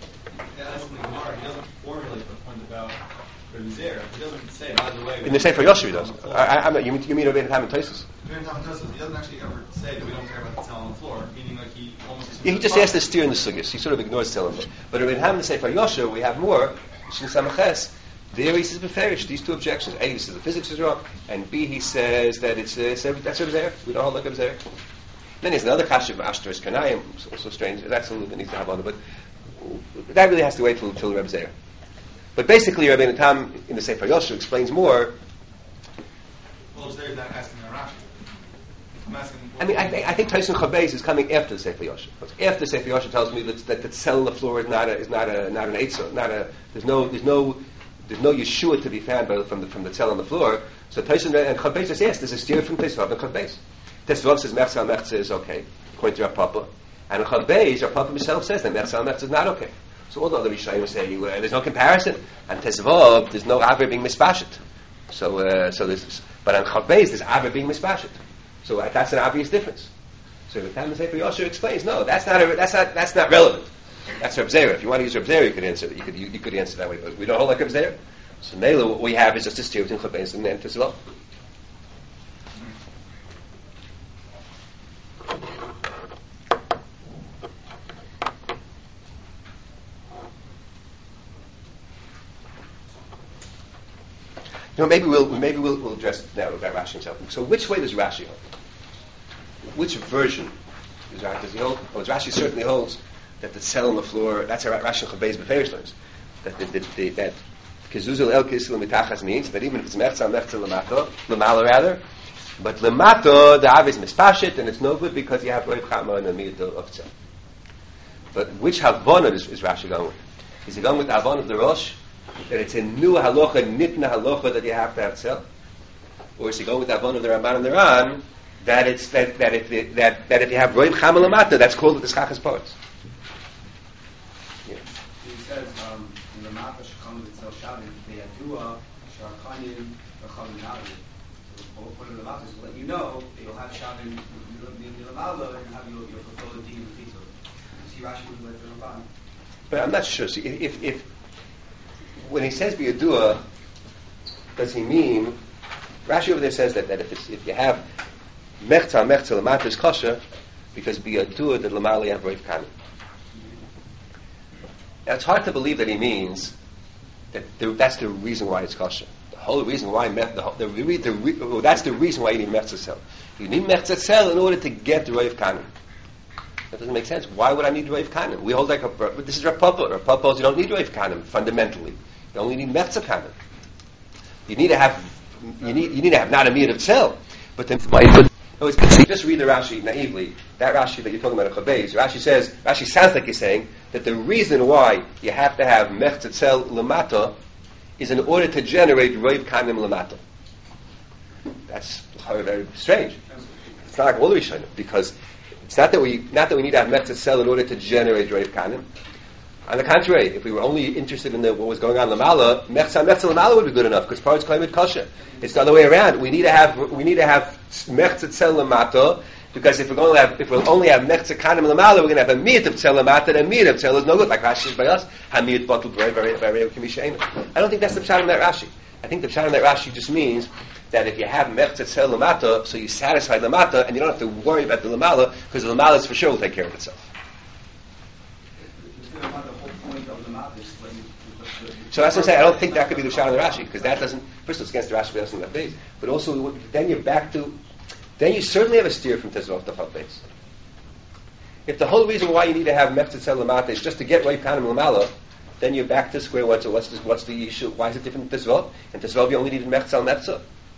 he doesn't formulate the point about Reb Zera. He doesn't say, by the way... In the Sefer Yosher he does. You mean Rabbeinu Tam and Tosfos? Rabbeinu Tam and Tosfos, he doesn't actually ever say that we don't care about the cell on the floor, meaning like he almost... Yeah, he just asks the steer in the sugyas. He sort of ignores cell on the floor. But Rabbeinu Tam and the Sefer Yosher, we have more. Shin Samaches. There he says beferish these two objections. A, he says the physics is wrong, and B, he says that it's that's Reb Zera. We don't hold like Reb Zera. Then there's another kasha of Ashtaris Kanayim, also strange. That's something that needs to have on it, but that really has to wait till Reb Zera. But basically, Rabbeinu Tam in the Sefer Yosher explains more. Well, Zera's not asking a Rashi. I'm asking. I mean, I think Tyson Chabeis is coming after the Sefer Yosher. After the Sefer Yosher tells me that the cell on the floor is not an eitzah. There's no Yeshua to be found from the cell on the floor. So Tyson and Chabeis says yes. There's a steer from Tesvav and Chabeis. Tesvav says Mechza Mechza is okay according to Rav Papa, and Chabeis Rav Papa himself says that Mechza Mechza is not okay. So all the other Rishonim say there's no comparison. And Tesvav, there's no Aver being mispashet. So there's, but on Chabeis there's Aver being mispashet. So that's an obvious difference. So the Tam Sefer Yosher explains, no, that's not relevant. That's Reb Zera. If you want to use Reb Zera, you could answer. You could answer that way, but we don't hold like Reb Zera. So Mela, what we have is just a steer between Chabeis and Tesvav. Maybe we'll address now about Rashi himself. So, which way does Rashi hold? Which version does he hold? Well, Rashi certainly holds that the cell on the floor. That's how Rashi Chabeis Beferish learns that Kezuzul El Kisil Mitachas means that even if it's Mechza Lamala rather, but Lamato the Av is mispashit and it's no good because you have Roiv Chama and the Miyat of Tzeh. But which Havana is Rashi going with? Is he going with the Havana of the Rosh? That it's a new halacha, nitna halacha that you have to have cell, or is he going with the Avon of the Ramban and the Ran that it's that if you have roiv chamalamata, that's called the schachas parts. He says the mata should come with itself shavim the yadua sharkanim v'chaminavi. So one of the matas will let you know that you'll have shavim in the lamala and have your fulfill the din of the pizza. See Rashi would let the Ramban. But I'm not sure. See, if when he says biyadua, does he mean? Rashi over there says that if you have mechza lamata is kosher because biyadua that lamali have roiv kanim. Now it's hard to believe that he means that that's the reason why it's kosher. The whole reason why that's the reason why you need mechza cell. You need mechza cell in order to get the roiv kanim. That doesn't make sense. Why would I need roiv kanim? We hold this is Rav Papa. Rav Papa holds you don't need roiv kanim fundamentally. You only need mechza kanim. You need to have not a miyat of cell, but then just read the Rashi naively. That Rashi that you're talking about, Chabeis. Rashi sounds like you're saying that the reason why you have to have mechza cell lamata is in order to generate roiv kanim lamata. That's very strange. It's not like all the Rishonim, because it's not that we need to have mechza cell in order to generate roiv kanim. On the contrary, if we were only interested in what was going on in Lamala, mechza Lamala would be good enough because parts claim it kosher. It's the other way around. We need to have mechza tzel Lamata because if we'll only have mechza kanim Lamala, we're going to have a miyat of tzel Lamata and a miyat of tzel is no good. Like Rashi says by us, hamiyat bottled very kimishayin. I don't think that's the pshat in that Rashi. I think the pshat in that Rashi just means that if you have mechza tzel Lamata, so you satisfy Lamata and you don't have to worry about the Lamala because the Lamala for sure will take care of itself. So that's what I'm saying. I don't think that could be the shot on the Rashi, because that doesn't. First, it's against the Rashi on the base, but also then you're back to. Then you certainly have a steer from Tezvot to base. If the whole reason why you need to have Mefzetzel Lamata is just to get Roiv Kanim Lamala, then you're back to square one. So what's the issue? Why is it different than Tezvot? And Tezvot you only needed Mefzetzel Mefzetzel.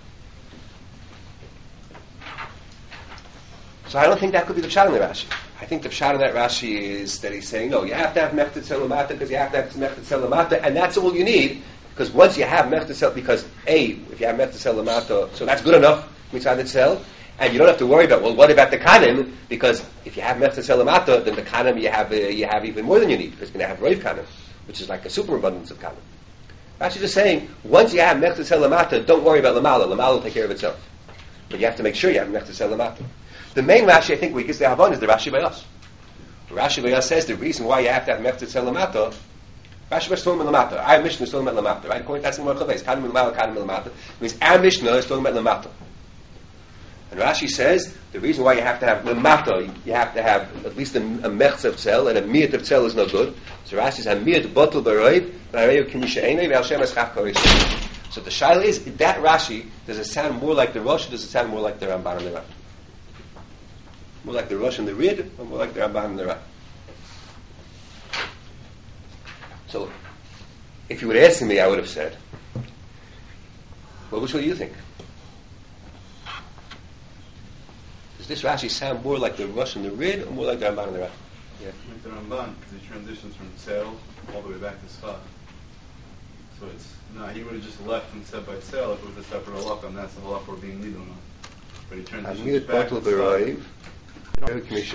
So I don't think that could be the pshat in the Rashi. I think the pshat in that Rashi is that he's saying, no, you have to have Mefzetzel Lamata because you have to have Mefzetzel Lamata, and that's all you need, because once you have Mefzetzel, because if you have Mefzetzel Lamata, so that's good enough, Mitzvah Etzel, and you don't have to worry about, well, what about the Kanim? Because if you have Mefzetzel Lamata, then the Kanim you have even more than you need, because you're going to have Roiv Kanim, which is like a superabundance of Kanim. Rashi's just saying, once you have Mefzetzel Lamata, don't worry about Lamala. Lamala will take care of itself. But you have to make sure you have Mefzetzel Lamata. The main Rashi, I think, we get the Havon is the Rashi Bayas. Rashi Bayas says the reason why you have to have Mefzetzel Lamata, Rashi Bayas is talking about Lamata. Our Mishnah is talking about Lamata, right? According to that's in Morcha Beis. Kanim Lamala, Kanim Lamata. Means our Mishnah is talking about Lamata. And Rashi says the reason why you have to have Lamata, you have to have at least a Mechzav Tzel, and a Miyat of Tzel is no good. So Rashi says, Miyat Botel Baroiv, V'areyu Kimisha Einei, V'al Eschach Korish. So the Shaila is, that Rashi, does it sound more like the Rosh, or does it sound more like the Ramban and the Ran? More like the Rosh and the Rid, or more like the Ramban and the Ran? So, if you would ask me, I would have said, well, which one do you think? Does this Rashi sound more like the Rosh and the Rid, or more like the Ramban and the Ran? Yeah. Like the Ramban, because he transitions from Tzel all the way back to Sfat. So he would have just left and said by Tzel if it was a separate halacha, and that's the halacha we're being legal on. But he transitions back to Sfat. Yeah,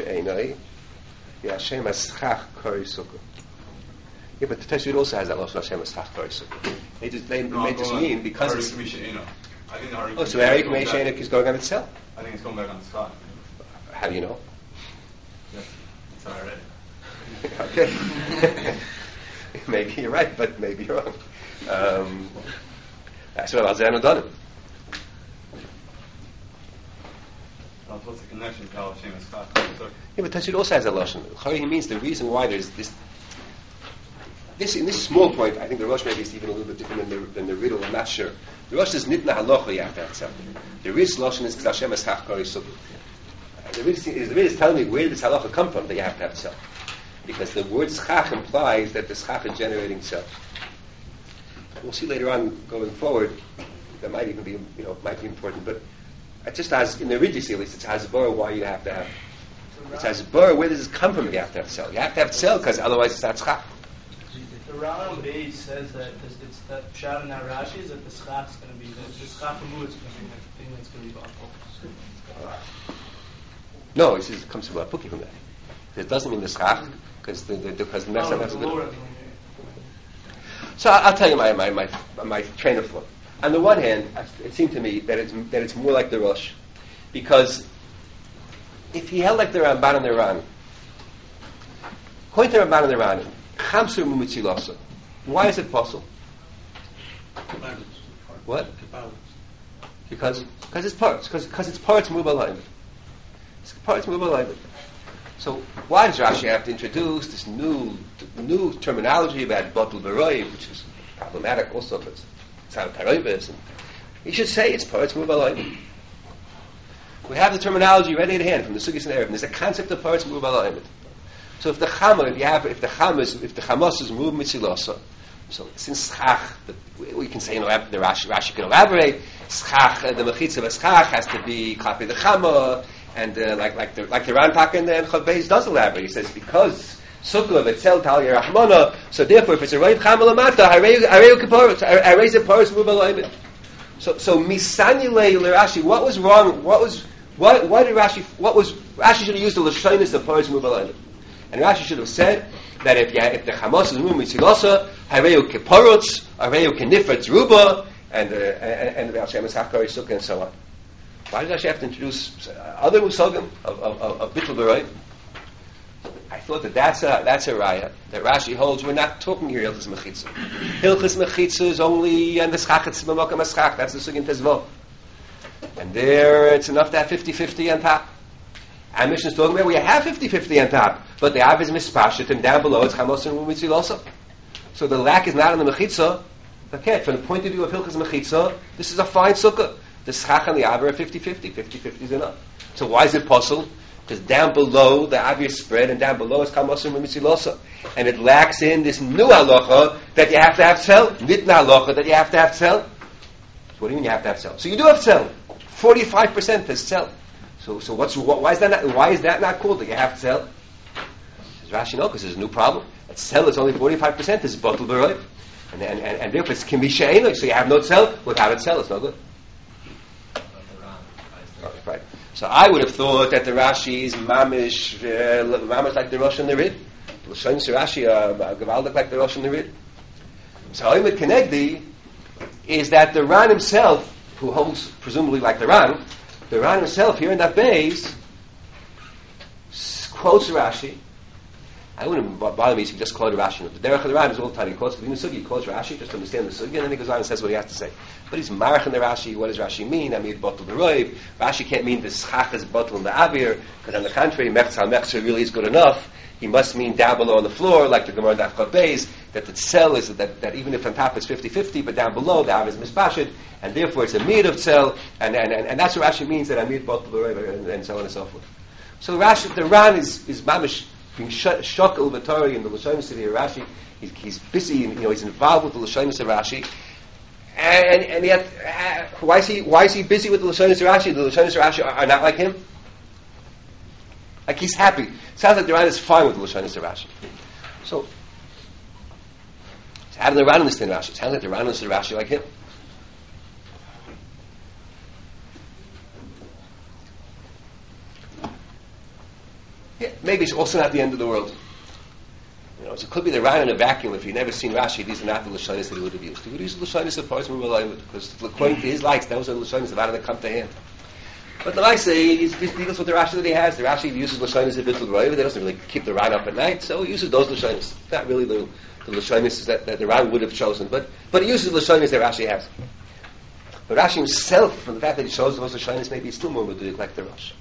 but the Teshuvah also has that lashon Hashem Eschach Kari Sukkah. They just mean because it's. I think so Eric Meishenik is going on itself. I think it's going back on the spot. How do you know? Yes. It's all right. Okay. Maybe you're right, but maybe you're wrong. That's what Al-Zan done it. What's the connection to Al Hashem Eschach? Yeah, but Tashid also has a lashon. He means the reason why there's this. In this small point, I think the Rosh maybe is even a little bit different than the riddle. I'm not sure. The Rosh is nitna halacha. You have to accept. The Riz lashon is Hashem Eschach Kari Sukkah. The Riz is telling me where this halacha come from that you have to have self, because the word schach implies that the schach is generating self. We'll see later on going forward. That might even be might be important, but it just has in the Ridges at least. It's hasbara why you have to have. It's hasbara where does this come from? You have to have self. You have to have self because otherwise it's not schach. The Rambam Beis says that it's that pshat in that Rashi is that the schach is going to be the schach amu is going to be the thing that's going to be awful. No, it says it comes from a puki from that. It doesn't mean the schach because the next time that's good. So I'll tell you my train of thought. On the one hand, it seemed to me that it's more like the Rosh, because if he held like the Ramban and the Ran, according to the Ramban and the Ran, Chamsur Mumitzilasa. Why is it possible? What? Because it's parts. Because it's parts Mubalayim. It's parts Mubalayim. So why does Rashi have to introduce this new terminology about Batul B'Roiv, which is problematic also, but it's how Taroiv is. And he should say it's parts Mubalayim. We have the terminology ready at hand from the Sugis and Erev. There's a concept of parts Mubalayim. So if the Chamas is moved mitzilasa, so since schach, we can say the Rashi can elaborate. Schach, the mechitza of schach has to be kapi the Chama, and like the Rantak and Chav Beis does elaborate. He says because sukkah v'tzel tal yerachmana, so therefore if it's a right Chama lamata, areu kaparos, arei zeparos mubalayim. So misanile l'Rashi, what was wrong? Why did Rashi? Rashi should have used the lashonis of paros mubalayim. And Rashi should have said that if the Hamas is moving mitzilasa, hareu keparotz, hareu kenifretz ruba, and Hashem is hakari sukkah and so on. Why does Rashi have to introduce other musagim of bittul b'roiv? I thought that's a raya that Rashi holds. We're not talking here hilchos mechitza. Hilchos mechitza is only and the schachetz b'makam haschach. That's the sugin tezvot, and there it's enough to have 50-50 on top. Our mission is talking about we have 50-50 on top, but the average is mispashit, and down below it's chamos and mumitzil also. So the lack is not on the mechitza. Okay, from the point of view of Hilchas Mechitza, this is a fine sukkah. The schach and the avir are 50-50. 50-50 is enough. So why is it possible? Because down below the avir is spread, and down below is kamosim mitzilosa, and it lacks in this new halacha that you have to have tzel, nitna halacha that you have to have tzel. So what do you mean you have to have tzel? So you do have tzel. 45% is tzel. So why is that not cool that you have tzel? Says Rashi, no, because there's a new problem. That tzel is only 45%. Is batul b'roiv, and therefore it can be she'enoi. So you have no tzel. Without a tzel, it's no good. Right. So I would have thought that the Rashi is mamish like the Rosh and the Rid. The Lashonis Rashi are gevaldik like the Rosh and the Rid. So Oimet Kenegdi is that the Ran himself, who holds presumably like the Ran himself here in that base quotes Rashi. I wouldn't bother me if he just quoted Rashi. The Derech of the Ran is all the time. He quotes the Sugi, he quotes Rashi just to understand the Sugi, and then he goes on and says what he has to say. But he's marach in the Rashi. What does Rashi mean? I mean, bottle the roiv. Rashi can't mean the schach is bottle in the avir, because on the contrary, mechzal mechzer really is good enough. He must mean down below on the floor, like the Gemara Daf Chav Beis, that the tzel is that even if on top it's 50-50, but down below the avir is mispashid, and therefore it's a mid of tzel, and that's what Rashi means that I mean bottle the roiv, and so on and so forth. So Rashi, the Ran is mamish being shokel v'tori in the Lashonis of Rashi. He's busy, he's involved with the Lashonis of Rashi. And yet, why is he busy with the Lashonis Rashi? The Lashonis Rashi are not like him. Like he's happy. Sounds like the Ran is fine with the Lashonis Rashi. So how does the Ran understand Rashi? Sounds like the Ran understands Rashi like him. Yeah, maybe it's also not the end of the world. So it could be the Ran in a vacuum. If you've never seen Rashi, these are not the Lashonis that he would have used. He would use the Lashonis of Paris Mubal, because according to his likes, those are the Lashonis that come to him. But the Rashi he deals with the Rashi that he has. The Rashi uses Lashonis of Bittul Roiv. They doesn't really keep the Ran up at night, so he uses those Lashonis. It's not really the Lashonis that the Ran would have chosen, but he uses the Lashonis that Rashi has. But Rashi himself, from the fact that he shows those Lashonis, maybe he's still more Medulik like the Rosh.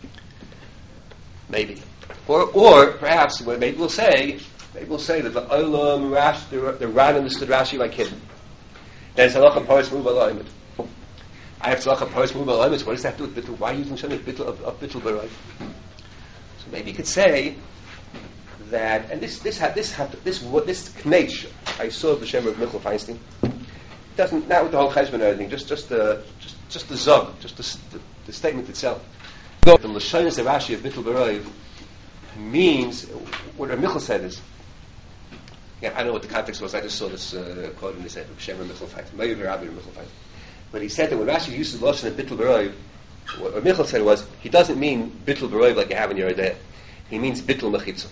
Maybe. Or perhaps, maybe we'll say that the Olam the Ran understood Rashi like him. Then Tzalach Paris Mubal Oimet. I have Tzalach Paris Mubal Oimet. What does that do with Bittul? Why are you using Shani Bittul of Bittul Barai? So maybe you could say that, and this knetch I saw the Shem of Michal Feinstein. Doesn't, not with the whole cheshbon or anything, just the zog, just the statement itself. The Lashonis of Rashi of Bittul Barai means what Michal said is. Again, I don't know what the context was. I just saw this quote in this of Shem and Michal Feinstein. Maybe Rabbi Michal Feinstein. But he said that when Rashi uses the Lashon of Bittul Barai, what Michal said was he doesn't mean Bittul Barai like you have in your idea. He means Bittul Mechitza.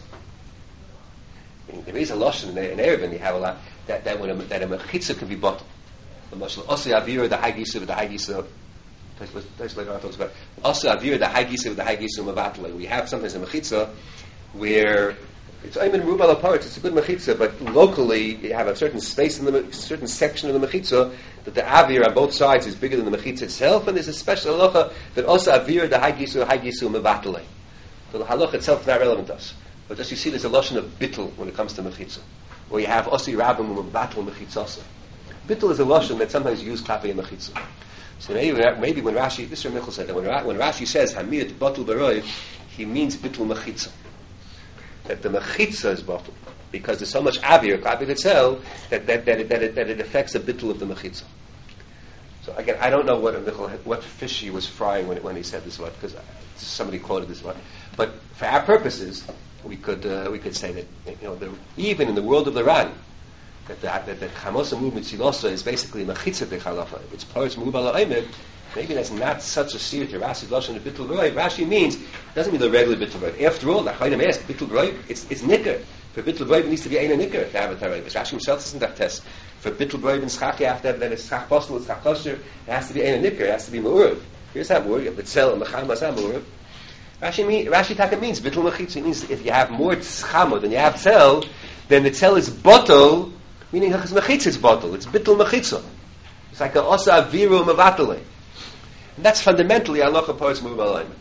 There is a Lashon in Erevin you have a lot that a Mechitza can be bottled. The Lashon Osei Avira the High Gisa with the High Gisa. That's later on talks about Osei Avira the High Gisa with the High Gisa Mavatla. We have sometimes a Mechitza where it's Ayman Rubal parts. It's a good mechitza, but locally you have a certain space in the certain section of the mechitza that the avir on both sides is bigger than the mechitza itself, and there's a special halacha that also avir the high gisu mevatale. So the halacha itself is not relevant to us, but just you see there's a lotion of bittul when it comes to mechitza, where you have osi rabbim mevatel mechitzasa. Bittul is a lotion that sometimes you use klapi in mechitza. So maybe when Rashi, this is what Michal said, that when Rashi says hamiyat batul beroiv, he means bittul mechitza. That the mechitza is bottled because there's so much avir, klapi itself, that it affects the bittul of the mechitza. So again, I don't know what fish he was frying when he said this word, because somebody quoted this word. But for our purposes, we could say that even in the world of the Ran, that chamosa mu mitzilosa is basically mechitza de chalafa. It's parts mu bala oimed. Maybe that's not such a seer to Rashi's lashon of bittul b'roiv. Rashi means doesn't mean the regular bittul b'roiv. After all, the Chayim asked bittul b'roiv. It's nicker. For bittul b'roiv, it needs to be ein nicker to have a tarev. Rashi himself doesn't have test. For bittul b'roiv and schach, you have to have that it's schach postel, it's schach kosher. It has to be ein nicker. It has to be ma'urav. Here's that word. B'tzel and mecham masam ma'urav. Rashi taka means bittul mechitza. It means if you have more tzchama than you have tzel, then the tzel is bottle, meaning hachas mechitza is bottle. It's bittul mechitza. It's like a osa aviru mevatale. And that's fundamentally halacha parts move alignment.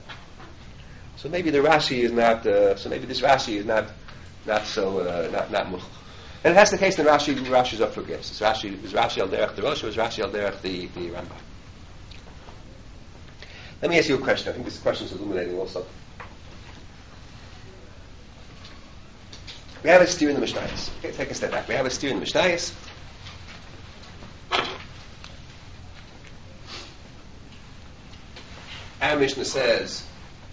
So maybe the Rashi is not. So maybe this Rashi is not much. And that's the case in Rashi. Rashi's up for grabs. Is Rashi al derech the Rosh, or is Rashi al derech the Rambam? Let me ask you a question. I think this question is illuminating also. We have a steer in the Mishnayos. Okay, take a step back. We have a steer in the Mishnayos. Our Mishnah says,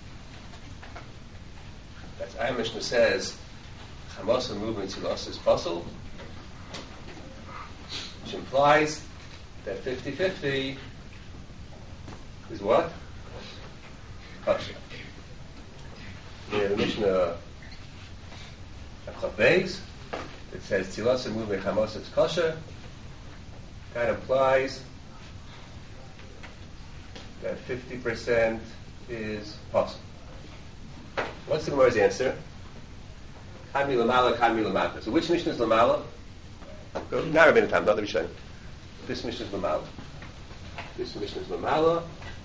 Chamas and movement to loss is possible, which implies that 50-50 is what? Kosher. We have a Mishnah Beis, it says Tzilas and movement Chamas is kosher. That implies that 50% is possible. What's the Gemara's answer? Kadmi Lamala, Kadmi Lamata. So which Mishnah is Lamala? Not Rabbeinu Tam, not the Mishnah. This Mishnah is Lamala. This Mishnah is Lamala.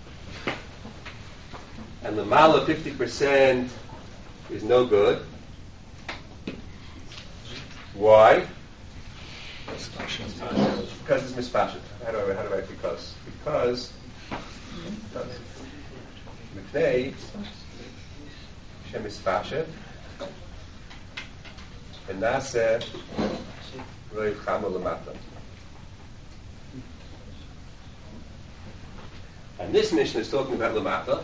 And Lamala 50% is no good. Why? Because it's mispashet. How do I write because? Because Mipnei Shem mispashet and Naseh Roiv Chama Lamata. And this Mishnah is talking about Lamata,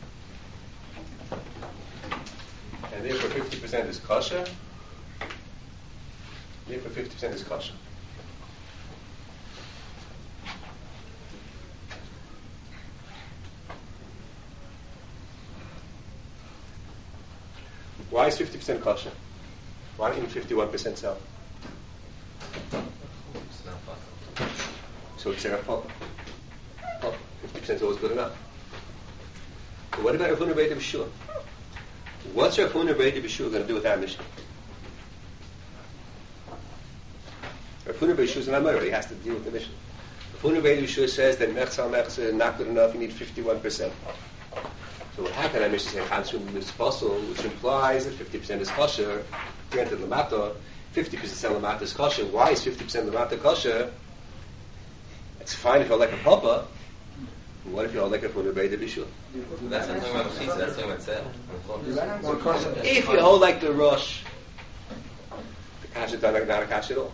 and therefore 50% is kosher. Therefore 50% is kosher. Why is 50% kosher? Why not even 51% sell? So it's a pop. 50% is always good enough. But what about Rav Huna Beit B'Shua? What's Rav Huna Beit B'Shua going to do with our Mishnah? Rav Huna Beit B'Shua is an Amora. He has to deal with the Mishnah. Rav Huna Beit B'Shua says that Mechzal is not good enough. You need 51%. So what happened? I Mishnah saying Chansum is possible, which implies that 50% is kosher. Granted, Lamata, 50% Lamata is kosher. Why is 50% Lamata kosher? It's fine if you're like a papa. What if you're like a Huna Beit B'Shua? That's not talking about Chitza, that's talking about sale. If you hold like the Rosh, the kasha is not a kasha at all.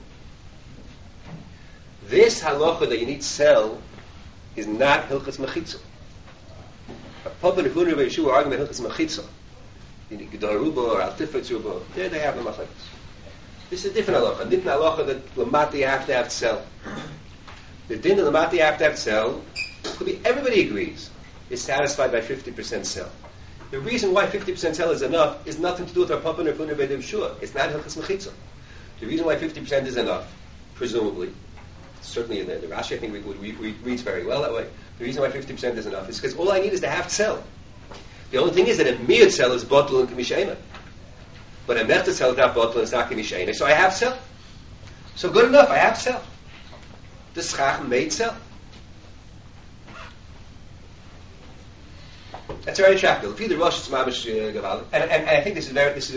This halacha that you need to sell is not Hilchas Mechitza. A Papa and Huna Beit B'Shua are arguing about Hilchas Mechitza. You need Gedar Ruba or Al Tifetz Ruba. There they have the Machlekes. This is a different halacha. A different halacha that Lamata you have to have to sell. The din of Lamata you have to sell, could be everybody agrees, is satisfied by 50% sell. The reason why 50% sell is enough is nothing to do with our Papa and Huna Beit B'Shua. It's not Hilchas Mechitza. The reason why 50% is enough, presumably, certainly in the Rashi, I think reads very well that way. The reason why 50% is enough is because all I need is to have to sell. The only thing is that a miyat sell is bottle and kamishayna. But a method sell is not bottle and it's not kamishayna, so I have to sell. So good enough, I have to sell. The schach made sell. That's very attractive. If the Rosh is mamish gaval, and I think this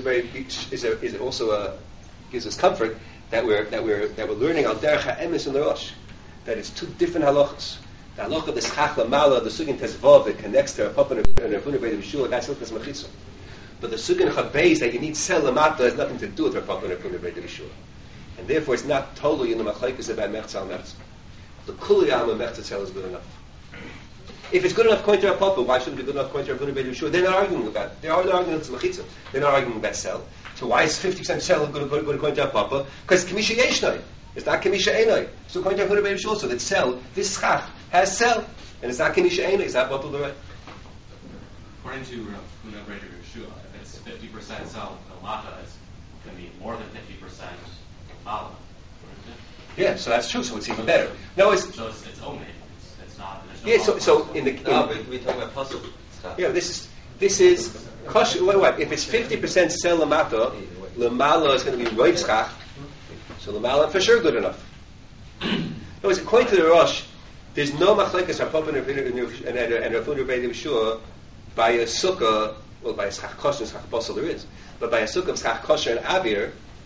also gives us comfort that we're learning al derech ha'emes in the Rosh, that it's two different halachas. The halacha of the schach lamala, the sugin tezvav that connects to a papa and a Huna Beit B'Shua, that's hilchas mechitza. But the sugin chabeis that you need sell lamata has nothing to do with a papa and a Huna Beit B'Shua, and therefore it's not totally in the machlekes about mechzal mechzal. The kuliyam of mechzal sell is good enough. If it's good enough according to our papa, why shouldn't it be good enough according to our Huna Beit B'Shua? They're not arguing about it. They're arguing hilchas mechitza. They're not arguing about sell. So why is 50% sell good according to our papa? Because kamisha yeshnoi. It's not kamisha enoi. So according to our Huna Beit B'Shua, so that sell, this schach has sell, and it's not kamisha enoi. It's not bottle the right. According to Huna Beit B'Shua, if it's 50% sell, the lata is going to be more than 50% mala. Yeah, so that's true. So it's even better. No, it's homemade. It's not. Yeah. So in the we're talking about puzzle. Yeah, this is kosher. What? If it's 50% sell lamata, lamala is going to be roiv schach. So lamala for sure good enough. No, it's according to the Rosh. There's no machlekes Rav and Rav Huna Beit B'Shua by a sukkah. Well, by a schach kosher and schach basel there is, but by a sukkah of schach kosher and avir,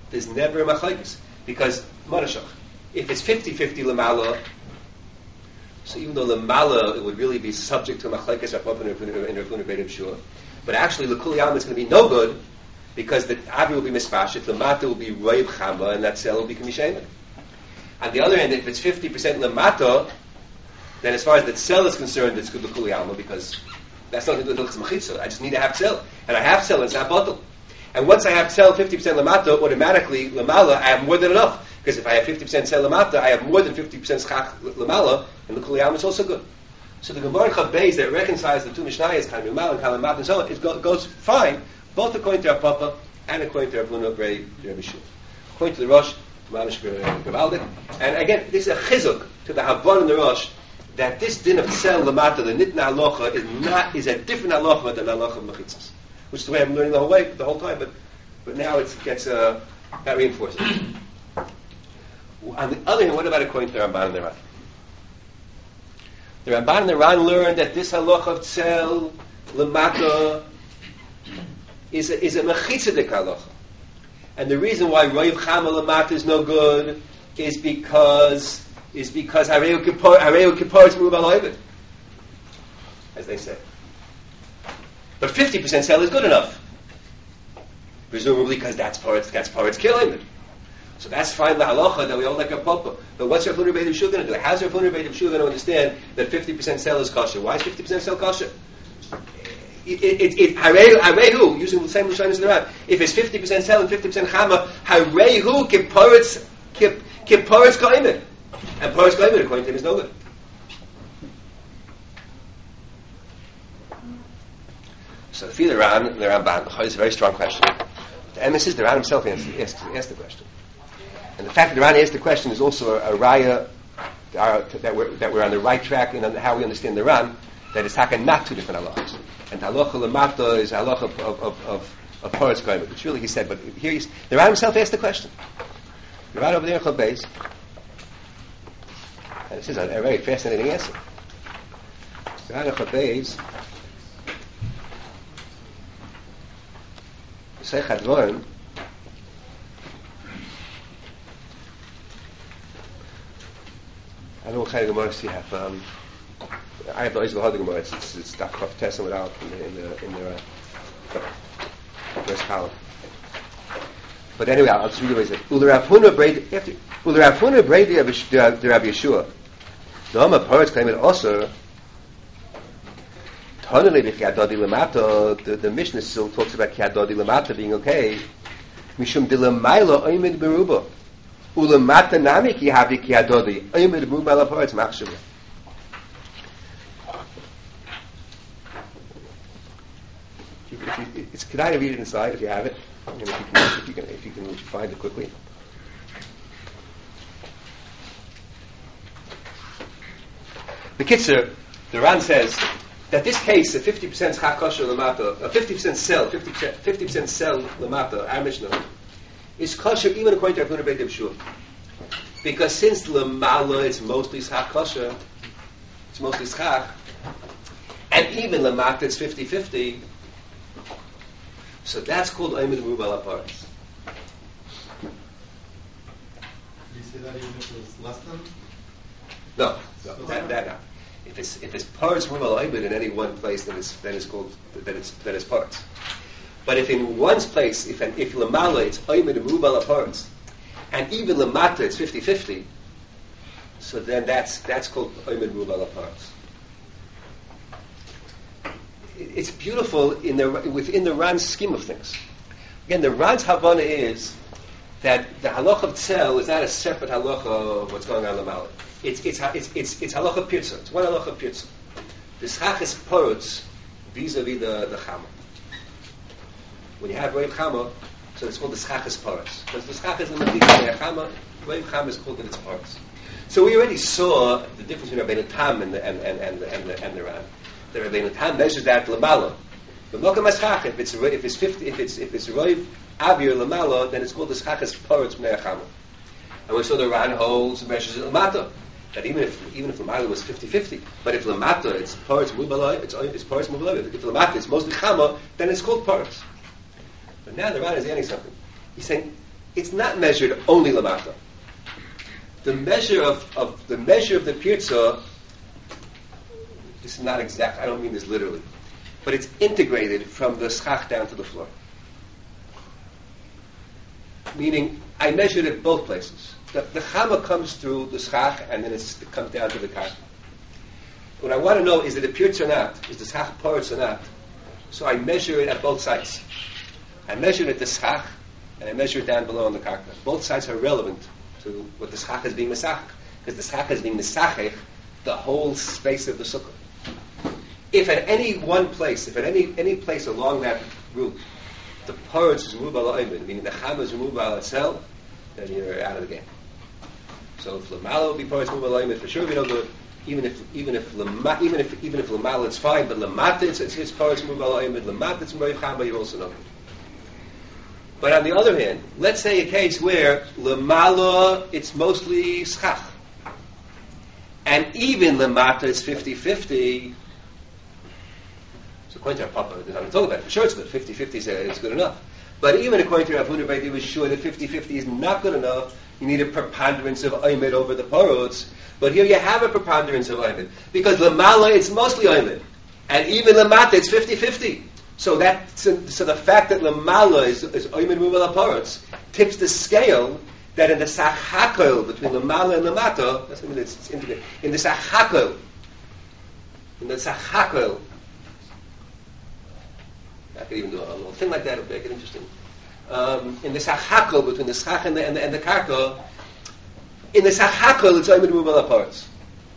there's never a machlokes because Marashach. If it's 50-50 lamala, so even though lamala it would really be subject to machlokes Rav and Rav Huna Beit Shua, but actually l'kuli alma it's going to be no good because the avi will be misfashit, lamata will be roiv chama, and that cell will be kamishemen. On the other hand, if it's 50% lamata, then as far as that cell is concerned, it's good l'kuli alma because that's not going to do with machitza. I just need to have cell, and I have cell, and it's not bottle. And once I have cell 50% lamata, automatically lamala, I have more than enough. Because if I have 50% cell lamata, I have more than 50% schach lamala, and the kuliyam is also good. So the Gemara Chav Beis that reconciles the two Mishnayos, Kan Rumal and Kan Lamat and so on, it goes fine, both according to our Papa and according to our Bluna Brei Rabbi Shua. According to the Rosh, Mamish Gavaldik. And again, this is a chizuk to the Havon and the Rosh, that this din of cell lamata, the nitna halacha, is a different halacha than halacha of mechitzas. Which is the way I'm learning the whole time, but now it gets that reinforced. On the other hand, what about according to the Ramban and the Ran? The Ramban and the Ran learned that this halacha of tzel lamata is a mechitzadik halacha, and the reason why roiv chama lamata is no good is because hareu kippur is mubal oived, as they say. But 50% cell is good enough, presumably because that's parts killing it. So that's fine, the halacha that we all like a papa. But what's Rav Huna Beit Shua going to do? How's Rav Huna Beit Shua going to understand that 50% cell is kosher? Why is 50% cell kosher? Harehu, using the same Lashonos as the Ran. If it's 50% cell and 50% chama, harehu kipporetz kaimet. And poretz kaimet, according to him, is no good. So the Ramban, is a very strong question. The emes is the Ran himself asked the question. And the fact that the Ran asked the question is also a raya that we're on the right track in how we understand the Ran, that it's taken not two different halachas. And halacha lamata is a halacha of Poretz Kaimet, which really he said, but here the Ran himself asked the question. The Ran over there in Chav Beis, and this is a very fascinating answer. The Ran in Chav Beis, Seich HaDvorim, I don't know what kind of Gemara you have. I have the Oiz V'Hod Gemara. It's Daf Chav Tes and without in the first column. But anyway, I'll just read what he said. Ule Rav Huna Brei de Rabbi Yeshua. Dama Poretz Kaimet Osir. Tonally the Kiadodi Lamata. The Mishnah still talks about Kiadodi Lamata being okay. Mishum de Lamaila Oimid Beruba. Ulamata nami ki havi ki adodi. Oymid b'ubal ha'poretz machshavah. Can I read it inside if you have it? If you can find it quickly. The Kitzur, the Ran says that this case, a 50% schach kosher lamata, a 50% cell, 50% cell lamata, our Mishnah, is kosher even according to Rav Huna Beit Shua. Because since lamala is mostly schach kosher, it's mostly schach, and even lamata it's 50-50, so that's called Oymid Merubal HaParetz. Do you say that even if it's less than? No, that not. If it's parts Merubal Oymid in any one place, then it's called parts. But if in one place, if lamala it's Oymid Merubal HaParetz, and even lamata it's 50-50, so then that's called Oymid Merubal HaParetz. It's beautiful within the Ran's scheme of things. Again, the Ran's Havana is that the halacha of tzel is not a separate halacha of what's going on in lamala. It's halacha pirza. It's one halacha pirza. The schach is parutz vis-a-vis the chama. When you have roiv chama, so it's called the schach is parutz. Because the schach is in the chama, roiv chama is called in its parutz. So we already saw the difference between Rabbeinu Tam and the Ran. The Rabbeinu Tam measures that lamala. But Mokum Haschach, if it's roiv avir lamala, then it's called the schach is parutz b'nei chama. And we saw the Ran holds measures it lamata. That even if lamata was 50-50, but if lamata it's parutz mubalai, it's parutz mubalai. If lamata it's mostly chama, then it's called parutz. But now the Ran is adding something. He's saying it's not measured only lamata. The measure of the pirza, this is not exact, I don't mean this literally, but it's integrated from the schach down to the floor. Meaning, I measured it both places. The chama comes through the schach and then it comes down to the karka. What I want to know is it a pirza or not? Is the schach porous or not? So I measure it at both sides. I measure it at the schach and I measure it down below on the karka. Both sides are relevant to what the schach is being misach, because the schach is being misachech the whole space of the sukkah. If at any one place, if at any place along that route, the porous is removed al oimid, meaning the chama is removed al itself, then you're out of the game. So if lamala will be porous removed al oimid, for sure we don't do it. Even if lamala it's fine, but lamata it's porous removed al oimid, lamata it's removed chama, you also know. But on the other hand, let's say a case where lamala it's mostly schach, and even lamata is 50-50. So according to our Papa, I'm not talking about it. For sure it's good. 50-50 is good enough. But even according to Rav Huna Beit was sure that 50-50 is not good enough. You need a preponderance of oimid over the parutz. But here you have a preponderance of oimid, because lamala it's mostly oimid, and even lamata it's 50-50. So the fact that lamala is oimid muval parutz tips the scale that in the sachakol between lamala and lamata, that's what I mean, it's integrated. In the sachakol, I could even do a little thing like that, it would make it interesting. In the sachakol between the schach and the karka, in the sachakol it's oimid muval parutz.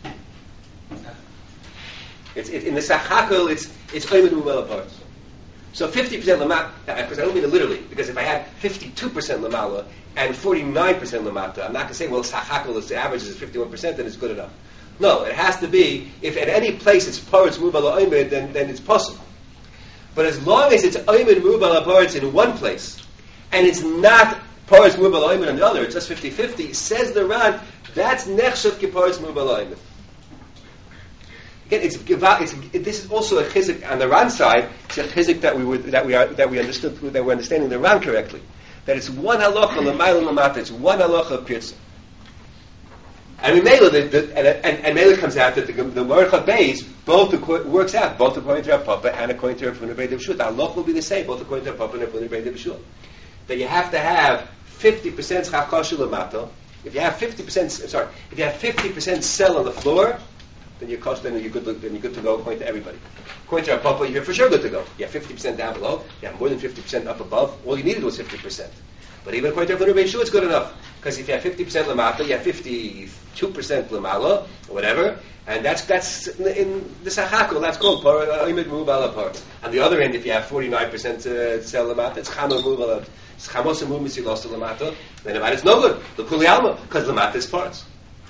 In the sachakol it's oimid muval parutz. So 50% lamata, because I don't mean it literally, because if I had 52% lamala and 49% lamata, I'm not going to say, well, sachakol, the average is 51%, then it's good enough. No, it has to be, if at any place it's paritz mubal oimid, then it's possible. But as long as it's oimid mubal paritz in one place, and it's not paritz mubal oimid on the other, it's just 50-50, says the Ran, that's nechshav ki paritz mubal oimid. Again, this is also a chizik on the Ran side. It's a chizik that we're understanding the Ran correctly. That it's one halacha l'mayla l'mata. It's one halacha of pirza. And Mela comes out that the Mercha Beis both works out both according to Rav Papa and according to Rav Huna Beit B'Shul. The halacha will be the same both according to Rav Papa and Rav Huna Beit B'Shul. That you have to have 50% schach kosher l'mata. If you have 50% cell on the floor, then you're good to go according to everybody. According to our Papa, you're for sure good to go. You have 50% down below, you have more than 50% up above, all you needed was 50%. But even according to our Rebbe Yeshua, it's good enough. Because if you have 50% lamata, you have 52% lamala, or whatever, and that's in the sachakol, that's called oimid mubal apart. On the other end, if you have 49% cell lamata, it's chama mubal, it's chamos and mubal silos lamata, then about it's no good. The kuli alma, because lamata is parts.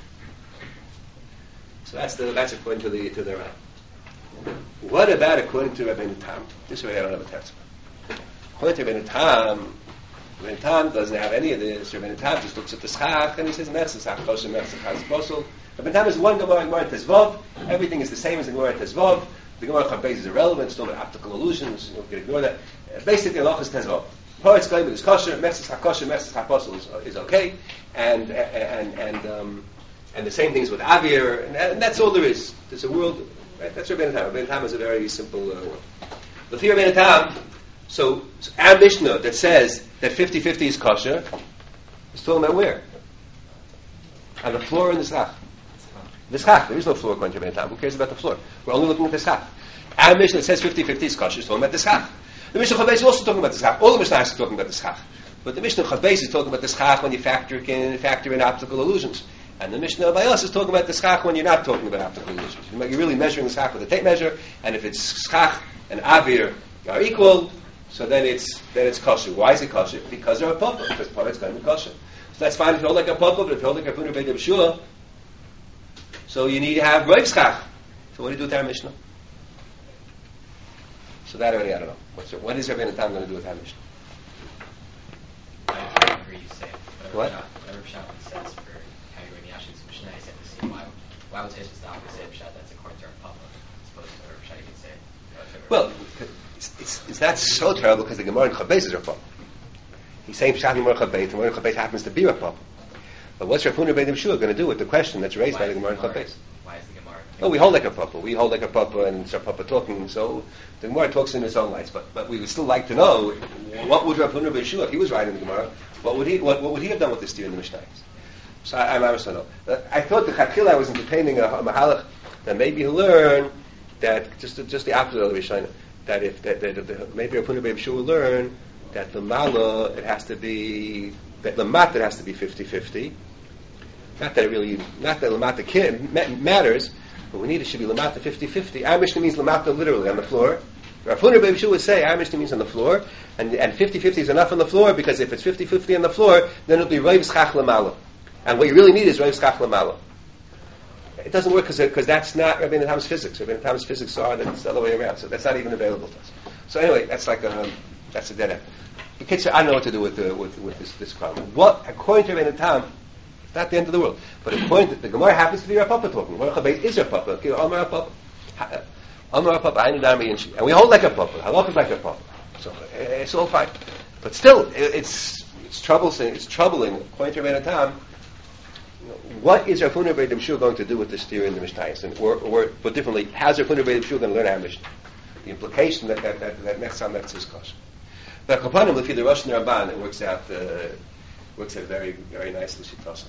So that's according to the Ran. What about according to Rabbeinu Tam? This way I don't have a text. According to Rabbeinu Tam doesn't have any of this. Rabbeinu Tam just looks at the schach and he says, "Mechs schach kosher, mechs schach posel." Rabbeinu Tam is one Gemara in Gemara Tezvav. Everything is the same as the Gemara Tezvav. The Gemara Chabez is irrelevant. It's still optical illusions. You can ignore that. Basically, Allah is Tezvav. Paritz Goyim is kosher. Mechs schach kosher, mechs schach posel is okay. And the same things with Avir, and that's all there is. There's a world, right? That's Rabbeinu Tam. Rabbeinu Tam is a very simple world. The fear of Rabbeinu Tam, so our Mishnah that says that 50-50 is kosher, is talking about where? On the floor or in the schach? The schach. There is no floor according to Rabbeinu Tam. Who cares about the floor? We're only looking at the schach. Our Mishnah that says 50-50 is kosher is talking about the schach. The Mishnah Chavez is also talking about the schach. All the Mishnahs are talking about the schach. But the Mishnah Chavez is talking about the schach when you factor in optical illusions. And the Mishnah by us is talking about the schach when you're not talking about optical illusions. You're really measuring the schach with a tape measure, and if it's schach and avir are equal, so then it's kosher. Why is it kosher? Because they're a papa. Because papa is going to be kosher. So that's fine if you hold like a papa, but if you hold like a Huna Beit B'Shul, so you need to have roiv schach. So what do you do with our Mishnah? So that already I don't know. What is Rabbeinu Tam going to do with our Mishnah? I agree you say. What? Whatever Shaphan says for Mishnah, I said to see why would Teshuvah stop and say Pshat? That's according to our Papa, as opposed to whatever Pshat you can say. Well, it's not so terrible because the Gemara in Chabez is our Papa. He's saying Pshat Gemara Chabez, and Gemara Chabez happens to be Rav Papa. But what's Rav Huna ben Yeshua going to do with the question that's raised by the Gemara Chabez? Why is the Gemara? Oh, we hold like a Papa. We hold like a Papa, and it's Rav Papa talking. So the Gemara talks in its own lights. But we would still like to know what would Rav Huna ben Yeshua, if he was writing the Gemara, what would he have done with this deer in the Mishnah? So I'm not know. I thought the Chakila was entertaining a mahalach that maybe he'll learn that just the opposite of the Mishnah. That if maybe Rav Huna ben Yeshua will learn that the Mala it has to be that the Mat it has to be 50-50. Not that Lamata matters, but we need it should be Lamata 50-50. Our Mishnah means Lamata literally on the floor. Rav Huna ben Yeshua would say our Mishnah means on the floor, and 50-50 is enough on the floor because if it's 50-50 on the floor, then it'll be Reiv Schach Lamala. And what you really need is Reiv Schach Lamala. It doesn't work because that's not Rabbeinu Tam's physics. Rabbeinu Tam's physics are that it's the other way around, so that's not even available to us. So anyway, that's like that's a dead end. The kids say, I don't know what to do with this problem. What, according to Rabbeinu Tam, it's not the end of the world. But according to the Gemara happens to be Rav Papa talking. Gemara Chabez is Rav Papa. Okay, Amar Rav Papa. Amar Rav Papa, Ainu Dami Yinshi. And we hold like Rav Papa. Halach is like Rav Papa. So it's all fine. But still, it's troublesome. It's troubling. According to Rabbeinu Tam, what is Rav Huna ben Yeshua going to do with this theory in the Mishnayos? Or put differently, how's Rav Huna ben Yeshua going to learn our Mishnah? The implication that next time that's his question. But Kapanim, if you're the Rosh Ramban, it works out very, very nicely.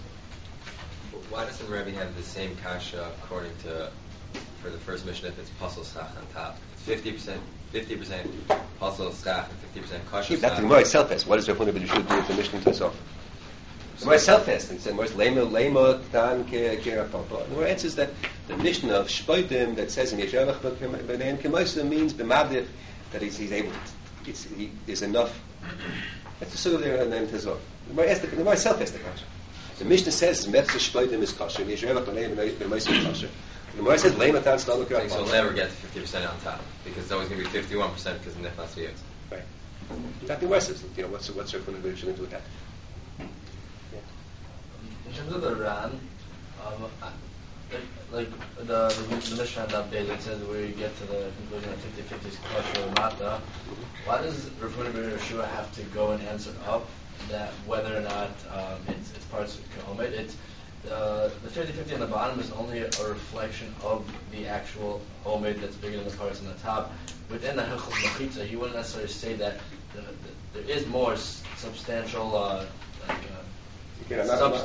Why doesn't Rebbe have the same kasha according to for the first Mishnah if it's pasal schach on top? It's 50% pasal schach and 50% kasha. That's the Gemara itself. What does Rav Huna ben Yeshua do with the Mishnah himself? The Gemara itself has, and said, "Lema dan ke Papa." The Gemara answers that the Mishnah of Shpoitim that says in Yeshavach b'nein kemosa means b'mavdif that he's able. He is enough. That's the sort of there and then Tazor. The Gemara itself has the kasha. The Mishnah says Metzah Shpoitim is kasha. Yeshavach b'nein kemosa is kasha. The Gemara says Lema dan staluk Papa. So he'll never get to 50% on top because it's always going to be 51% because of neflas v'yotz. Right. That the Gemara says. What's Rav Huna ben Yeshua going to do with that? In terms of the Ran, like the Mishnah that day that says where you get to the conclusion that 50-50 is kosher or mata, why does Rav Huna ben Yeshua have to go and answer up that whether or not it's parts of Kehomet? It's the 50-50 on the bottom is only a reflection of the actual Omed that's bigger than the parts on the top. Within the Hilchos Mechitza, he wouldn't necessarily say that there is more substantial There's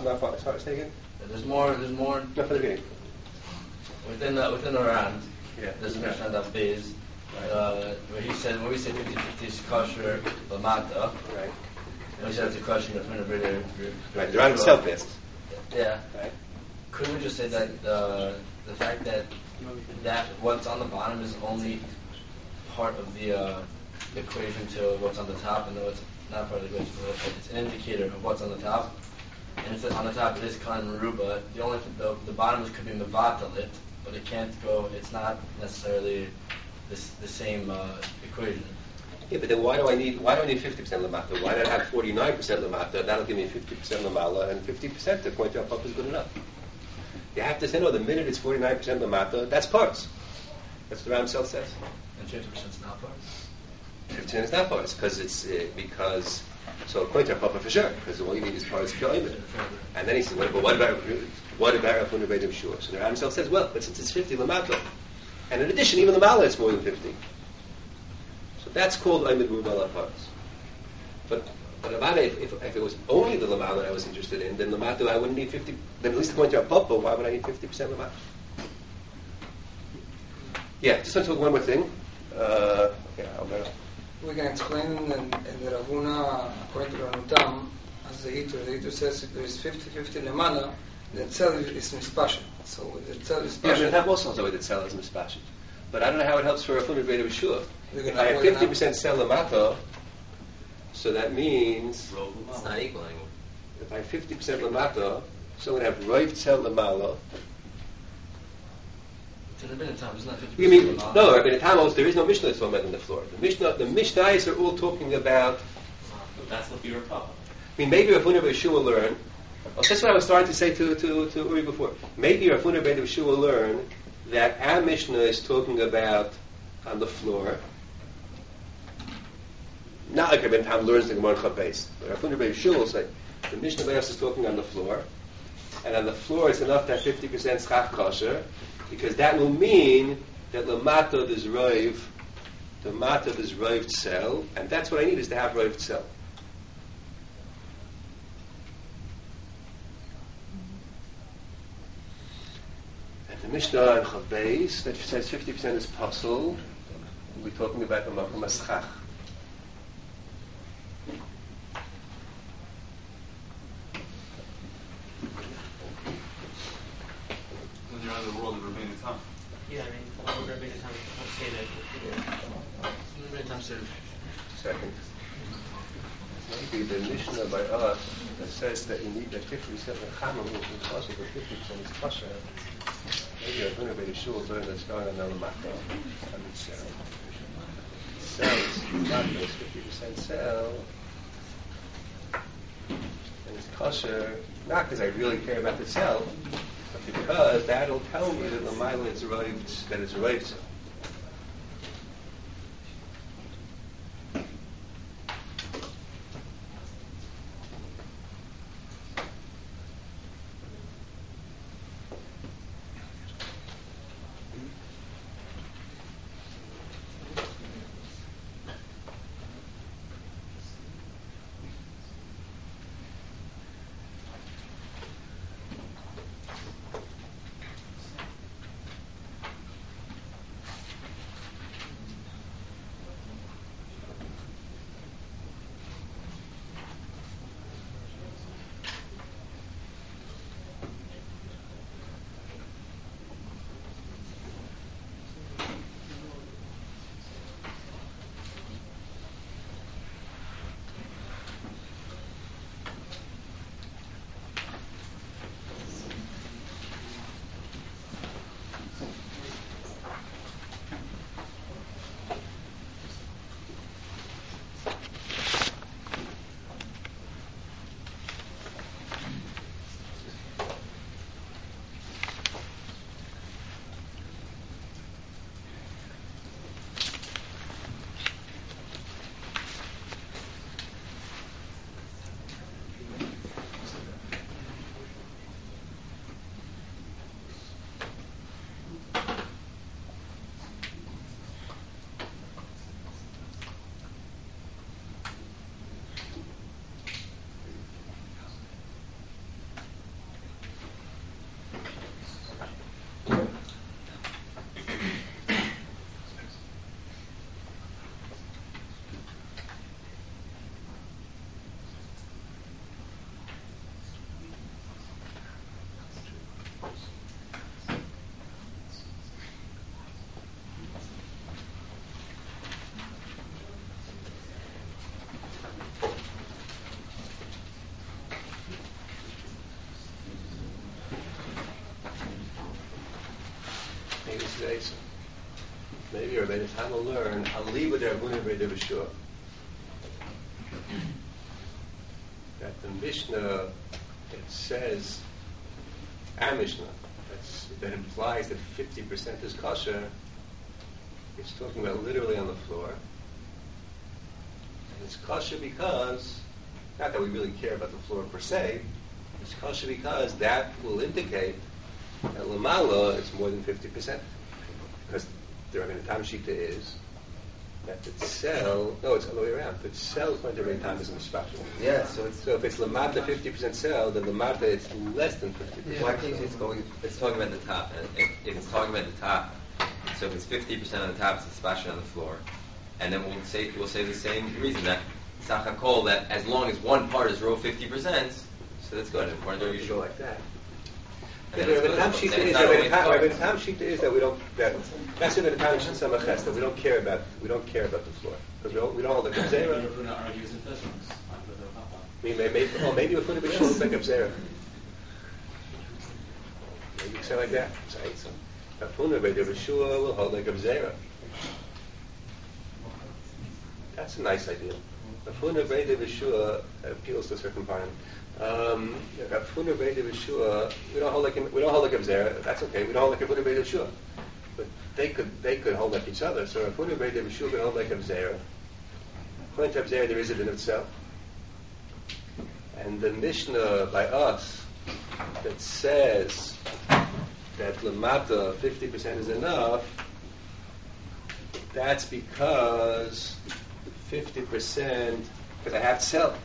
more. Not for the beginning. Within the Ran, there's a Mishnah that Bez, where he said when we say 50-50 is kosher lamata, right? And we said it's a question of Right. The Ran himself is. Yeah. Right. Could we just say that the fact that what's on the bottom is only part of the equation to what's on the top, and though it's not part of the equation, it's an indicator of what's on the top. And it says on the top it is Khan Meruba. The only the bottom could be Mevatalit, but it can't go. It's not necessarily the same equation. Yeah, but then why do I need 50% lamata? Why not have 49% lamata? That'll give me 50% lamala, and 50% to point out Papa is good enough. You have to say no. The minute it's 49% lamata, that's parts. That's what the Ram himself says. And 50% is not parts. 50% is not parts because. So according to Papa for sure, because all you need is parts of Yoimid. And then he says, but what about Rav Huna ben Yeshua? So the Ram himself says, well, but since it's 50 lamata, and in addition, even the mala is more than 50. So that's called Oimid Mubala parts. But Lamata, if it was only the lamala that I was interested in, then lamata I wouldn't need 50. Then at least according to Papa, why would I need 50% lamata? Yeah, just want to talk one more thing. We can explain in the Rav Huna, according to Ranutam, as the Hitu says if there is 50-50 lemala, the cell is mispashet. So the cell is yeah, but that also has a way that cell is mispashet. But I don't know how it helps for a Rav Huna ben Yeshua. If I have 50% cell lamata, so that means it's not equaling. If I have 50% lamata, so I'm going to have roiv cell lamala. To the Rabbeinu Tam, isn't that 50%? You mean no? Rabbeinu Tam, there is no Mishnah that's talking about on the floor. The Mishnahs are all talking about. That's what you're talking. I mean, maybe Rav Huna ben Yeshua will learn. Well, that's what I was starting to say to Uri before. Maybe Rav Huna ben Yeshua will learn that our Mishnah is talking about on the floor. Not like Rabbeinu Tam learns the Gemara Chabbeis. Rav Huna ben Yeshua will say, the Mishnah Berurah is talking on the floor, and on the floor it's enough to have 50% schach kosher, because that will mean that Lamata is Roiv, the Mata is Roiv Tzel, and that's what I need is to have Roiv Tzel. And the Mishnah on Chabbeis that says 50% is pasul, we're talking about the Makom HaSchach. When you're out of the world of Rabbeinu Tam. Yeah, I mean, Rabbeinu Tam won't say that. Rabbeinu Tam sort of. Second. Maybe the Mishnah by us that says that you need that 50% of Chama will be kosher, but 50% is kosher. Maybe I'm going to be sure learn that's going on the Makom. And it's cells, not this 50% cell. And it's kosher, not because I really care about the cell, but because that'll tell me that the Lamaila is arrived, that it's arrived cell. Maybe Rabbeinu Tam will learn Aliba de Rabbeinu Rabbeinu B'Shua. That the Mishnah that says, our Mishnah, that implies that 50% is kosher, it's talking about literally on the floor. And it's kosher because, not that we really care about the floor per se, it's kosher because that will indicate that Lamala it's more than 50%. Because the Rabbeinu Tam Shita is that the cell, no, it's all the way around. The cell according to Rabbeinu Tam is special. Yeah, so if it's Lamata 50% cell, then Lamata it's less than 50%. Well, I think it's talking about the top. And if it's talking about the top, so if it's 50% on the top, it's special on the floor. And then we'll say the same reason that Sachakol, that as long as one part is row 50%, so that's good. According to You go Yeshua. like that. And The then it's Rabbeinu Tam good. Shita Then is it's not always Rabbeinu covered. Tam Shita is that we don't. That's Rabbeinu Tam Shita Samaches that we don't care about. We don't care about the floor because we don't hold the Gabzera. argues in physics. Maybe we'll put a big shul like Gabzera. Maybe say like that. So Rapuna by the Yeshua will hold like Gabzera. That's a nice idea. Rapuna by the Yeshua appeals to a certain part. Rapuna by the Yeshua, we don't hold like Gabzera. That's okay. We don't hold like Rapuna by the Yeshua. But they could hold like each other. So Rapuna by the Yeshua could hold like Gabzera. According to Abzera, there is a din of tzel. And the Mishnah by us that says that lamata 50% is enough, that's because 50%, because I have tzel.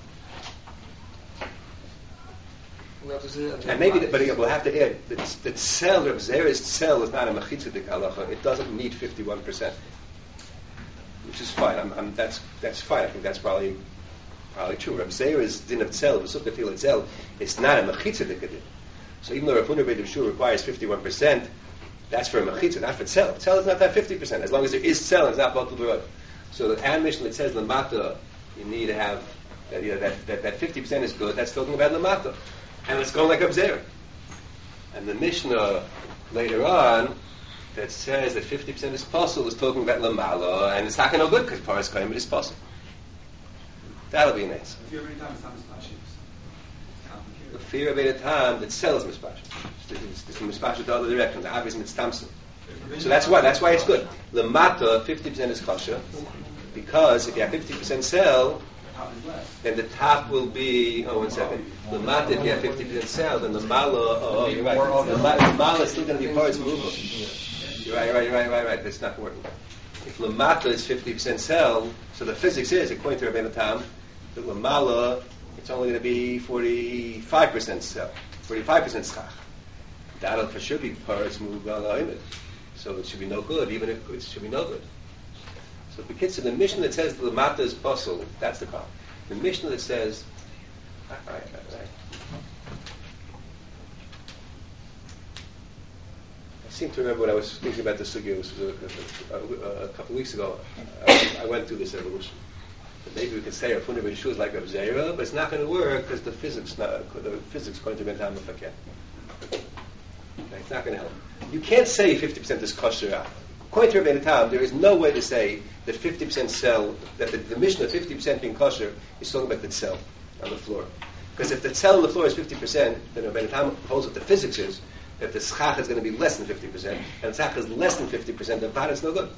And maybe, but again, we'll have to add that tzel, Reb Zera's tzel is not a mechitzadik halacha. It doesn't need 51%, which is fine. That's fine. I think that's probably true. Reb Zera's din of tzel, v'sukkah tefillah tzel, it's not a mechitzadik din. So even though Rav Huna Beit Shur requires 51%, that's for a mechitzah, not for tzel. Tzel is not that 50%. As long as there is tzel, it's not batul b'rod. So the An Mishnah that says lamata, you need to have that 50% is good. That's talking about lamata. And it's going like Abzera. And the Mishnah later on that says that 50% is possible is talking about Lamala, and it's not going to good because Paras Kaim is possible. That'll be an answer. If you're every time it's not mispashim. The fear of a time that sells mispashim. It's mispashim the other direction. The obvious mitztamsim. So that's why it's good. Lamata 50% is kosher because if you have 50% sell, then the top will be, one second. The mata, if you have 50% sell, then the mala, you're right. The mala is still going to be parts movable. You're right. That's not working. If the mata is 50% sell, so the physics is, according to Rabbeinu Tam, the mala, it's only going to be 45% sell, 45% schach. That'll for sure be parts movable. So it should be no good, even if it should be no good. So the kids in the Mishnah that says the mata is puzzle, that's the problem. The Mishnah that says, right. I seem to remember when I was thinking about this sugya, this was a couple of weeks ago. I went through this evolution. But maybe we could say our Fundamental Shul is like a Zera, but it's not going to work because the physics going to be Bentam Mefakeh. It's not going to help. You can't say 50% is kosher out. According to Rabbeinu Tam, there is no way to say that 50% sell, that the Mishnah 50% being kosher is talking about the tzel on the floor. Because if the tzel on the floor is 50%, then Rabbeinu Tam holds what the physics is, that the schach is going to be less than 50%, and schach is less than 50%, then Vada is no good.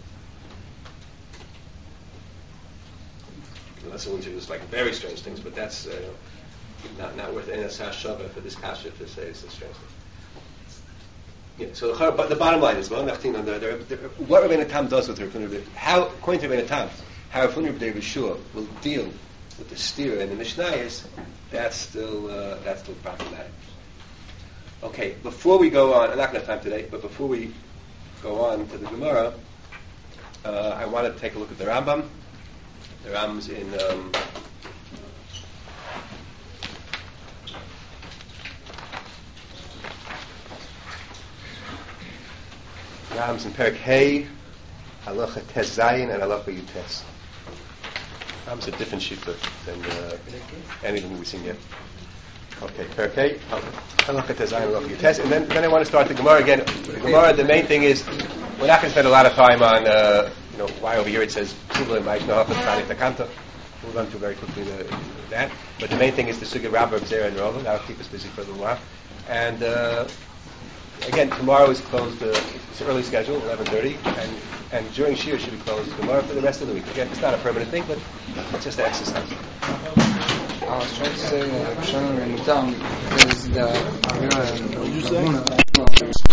Unless someone just like very strange things, but that's not worth any shava for this kasha to say it's a strange thing. Yeah, so the bottom line is, what Rabbeinu Tam does with Rav Huna B'nai, how, according to Rabbeinu Tam, how Rav Huna B'nai Yeshua will deal with the stira and the mishnayos, that's still problematic. Okay, before we go on, I'm not going to have time today, but before we go on to the Gemara, I want to take a look at the Rambam. The Rambam's in Rambam's in Perek Hey, Halacha Tes Zayin, and Halacha Yutes. Rambam's a different sheet than anything we've seen yet. Okay, Perek Hey, Halacha Tes Zayin, Halacha Yutes, and then I want to start the Gemara again. The Gemara, the main thing is, we're not going to spend a lot of time on why over here it says Tzuva and Ma'ishna Hafat Tani Takanta. We'll run through very quickly that. But the main thing is the Sugya Rabba, Zera, and Rova. That'll keep us busy for a little while. And again, tomorrow is closed. It's an early schedule, 11:30, and during Shir should be closed tomorrow for the rest of the week. Again, it's not a permanent thing, but it's just an exercise. I was trying to say that Rabbeinu Tam is the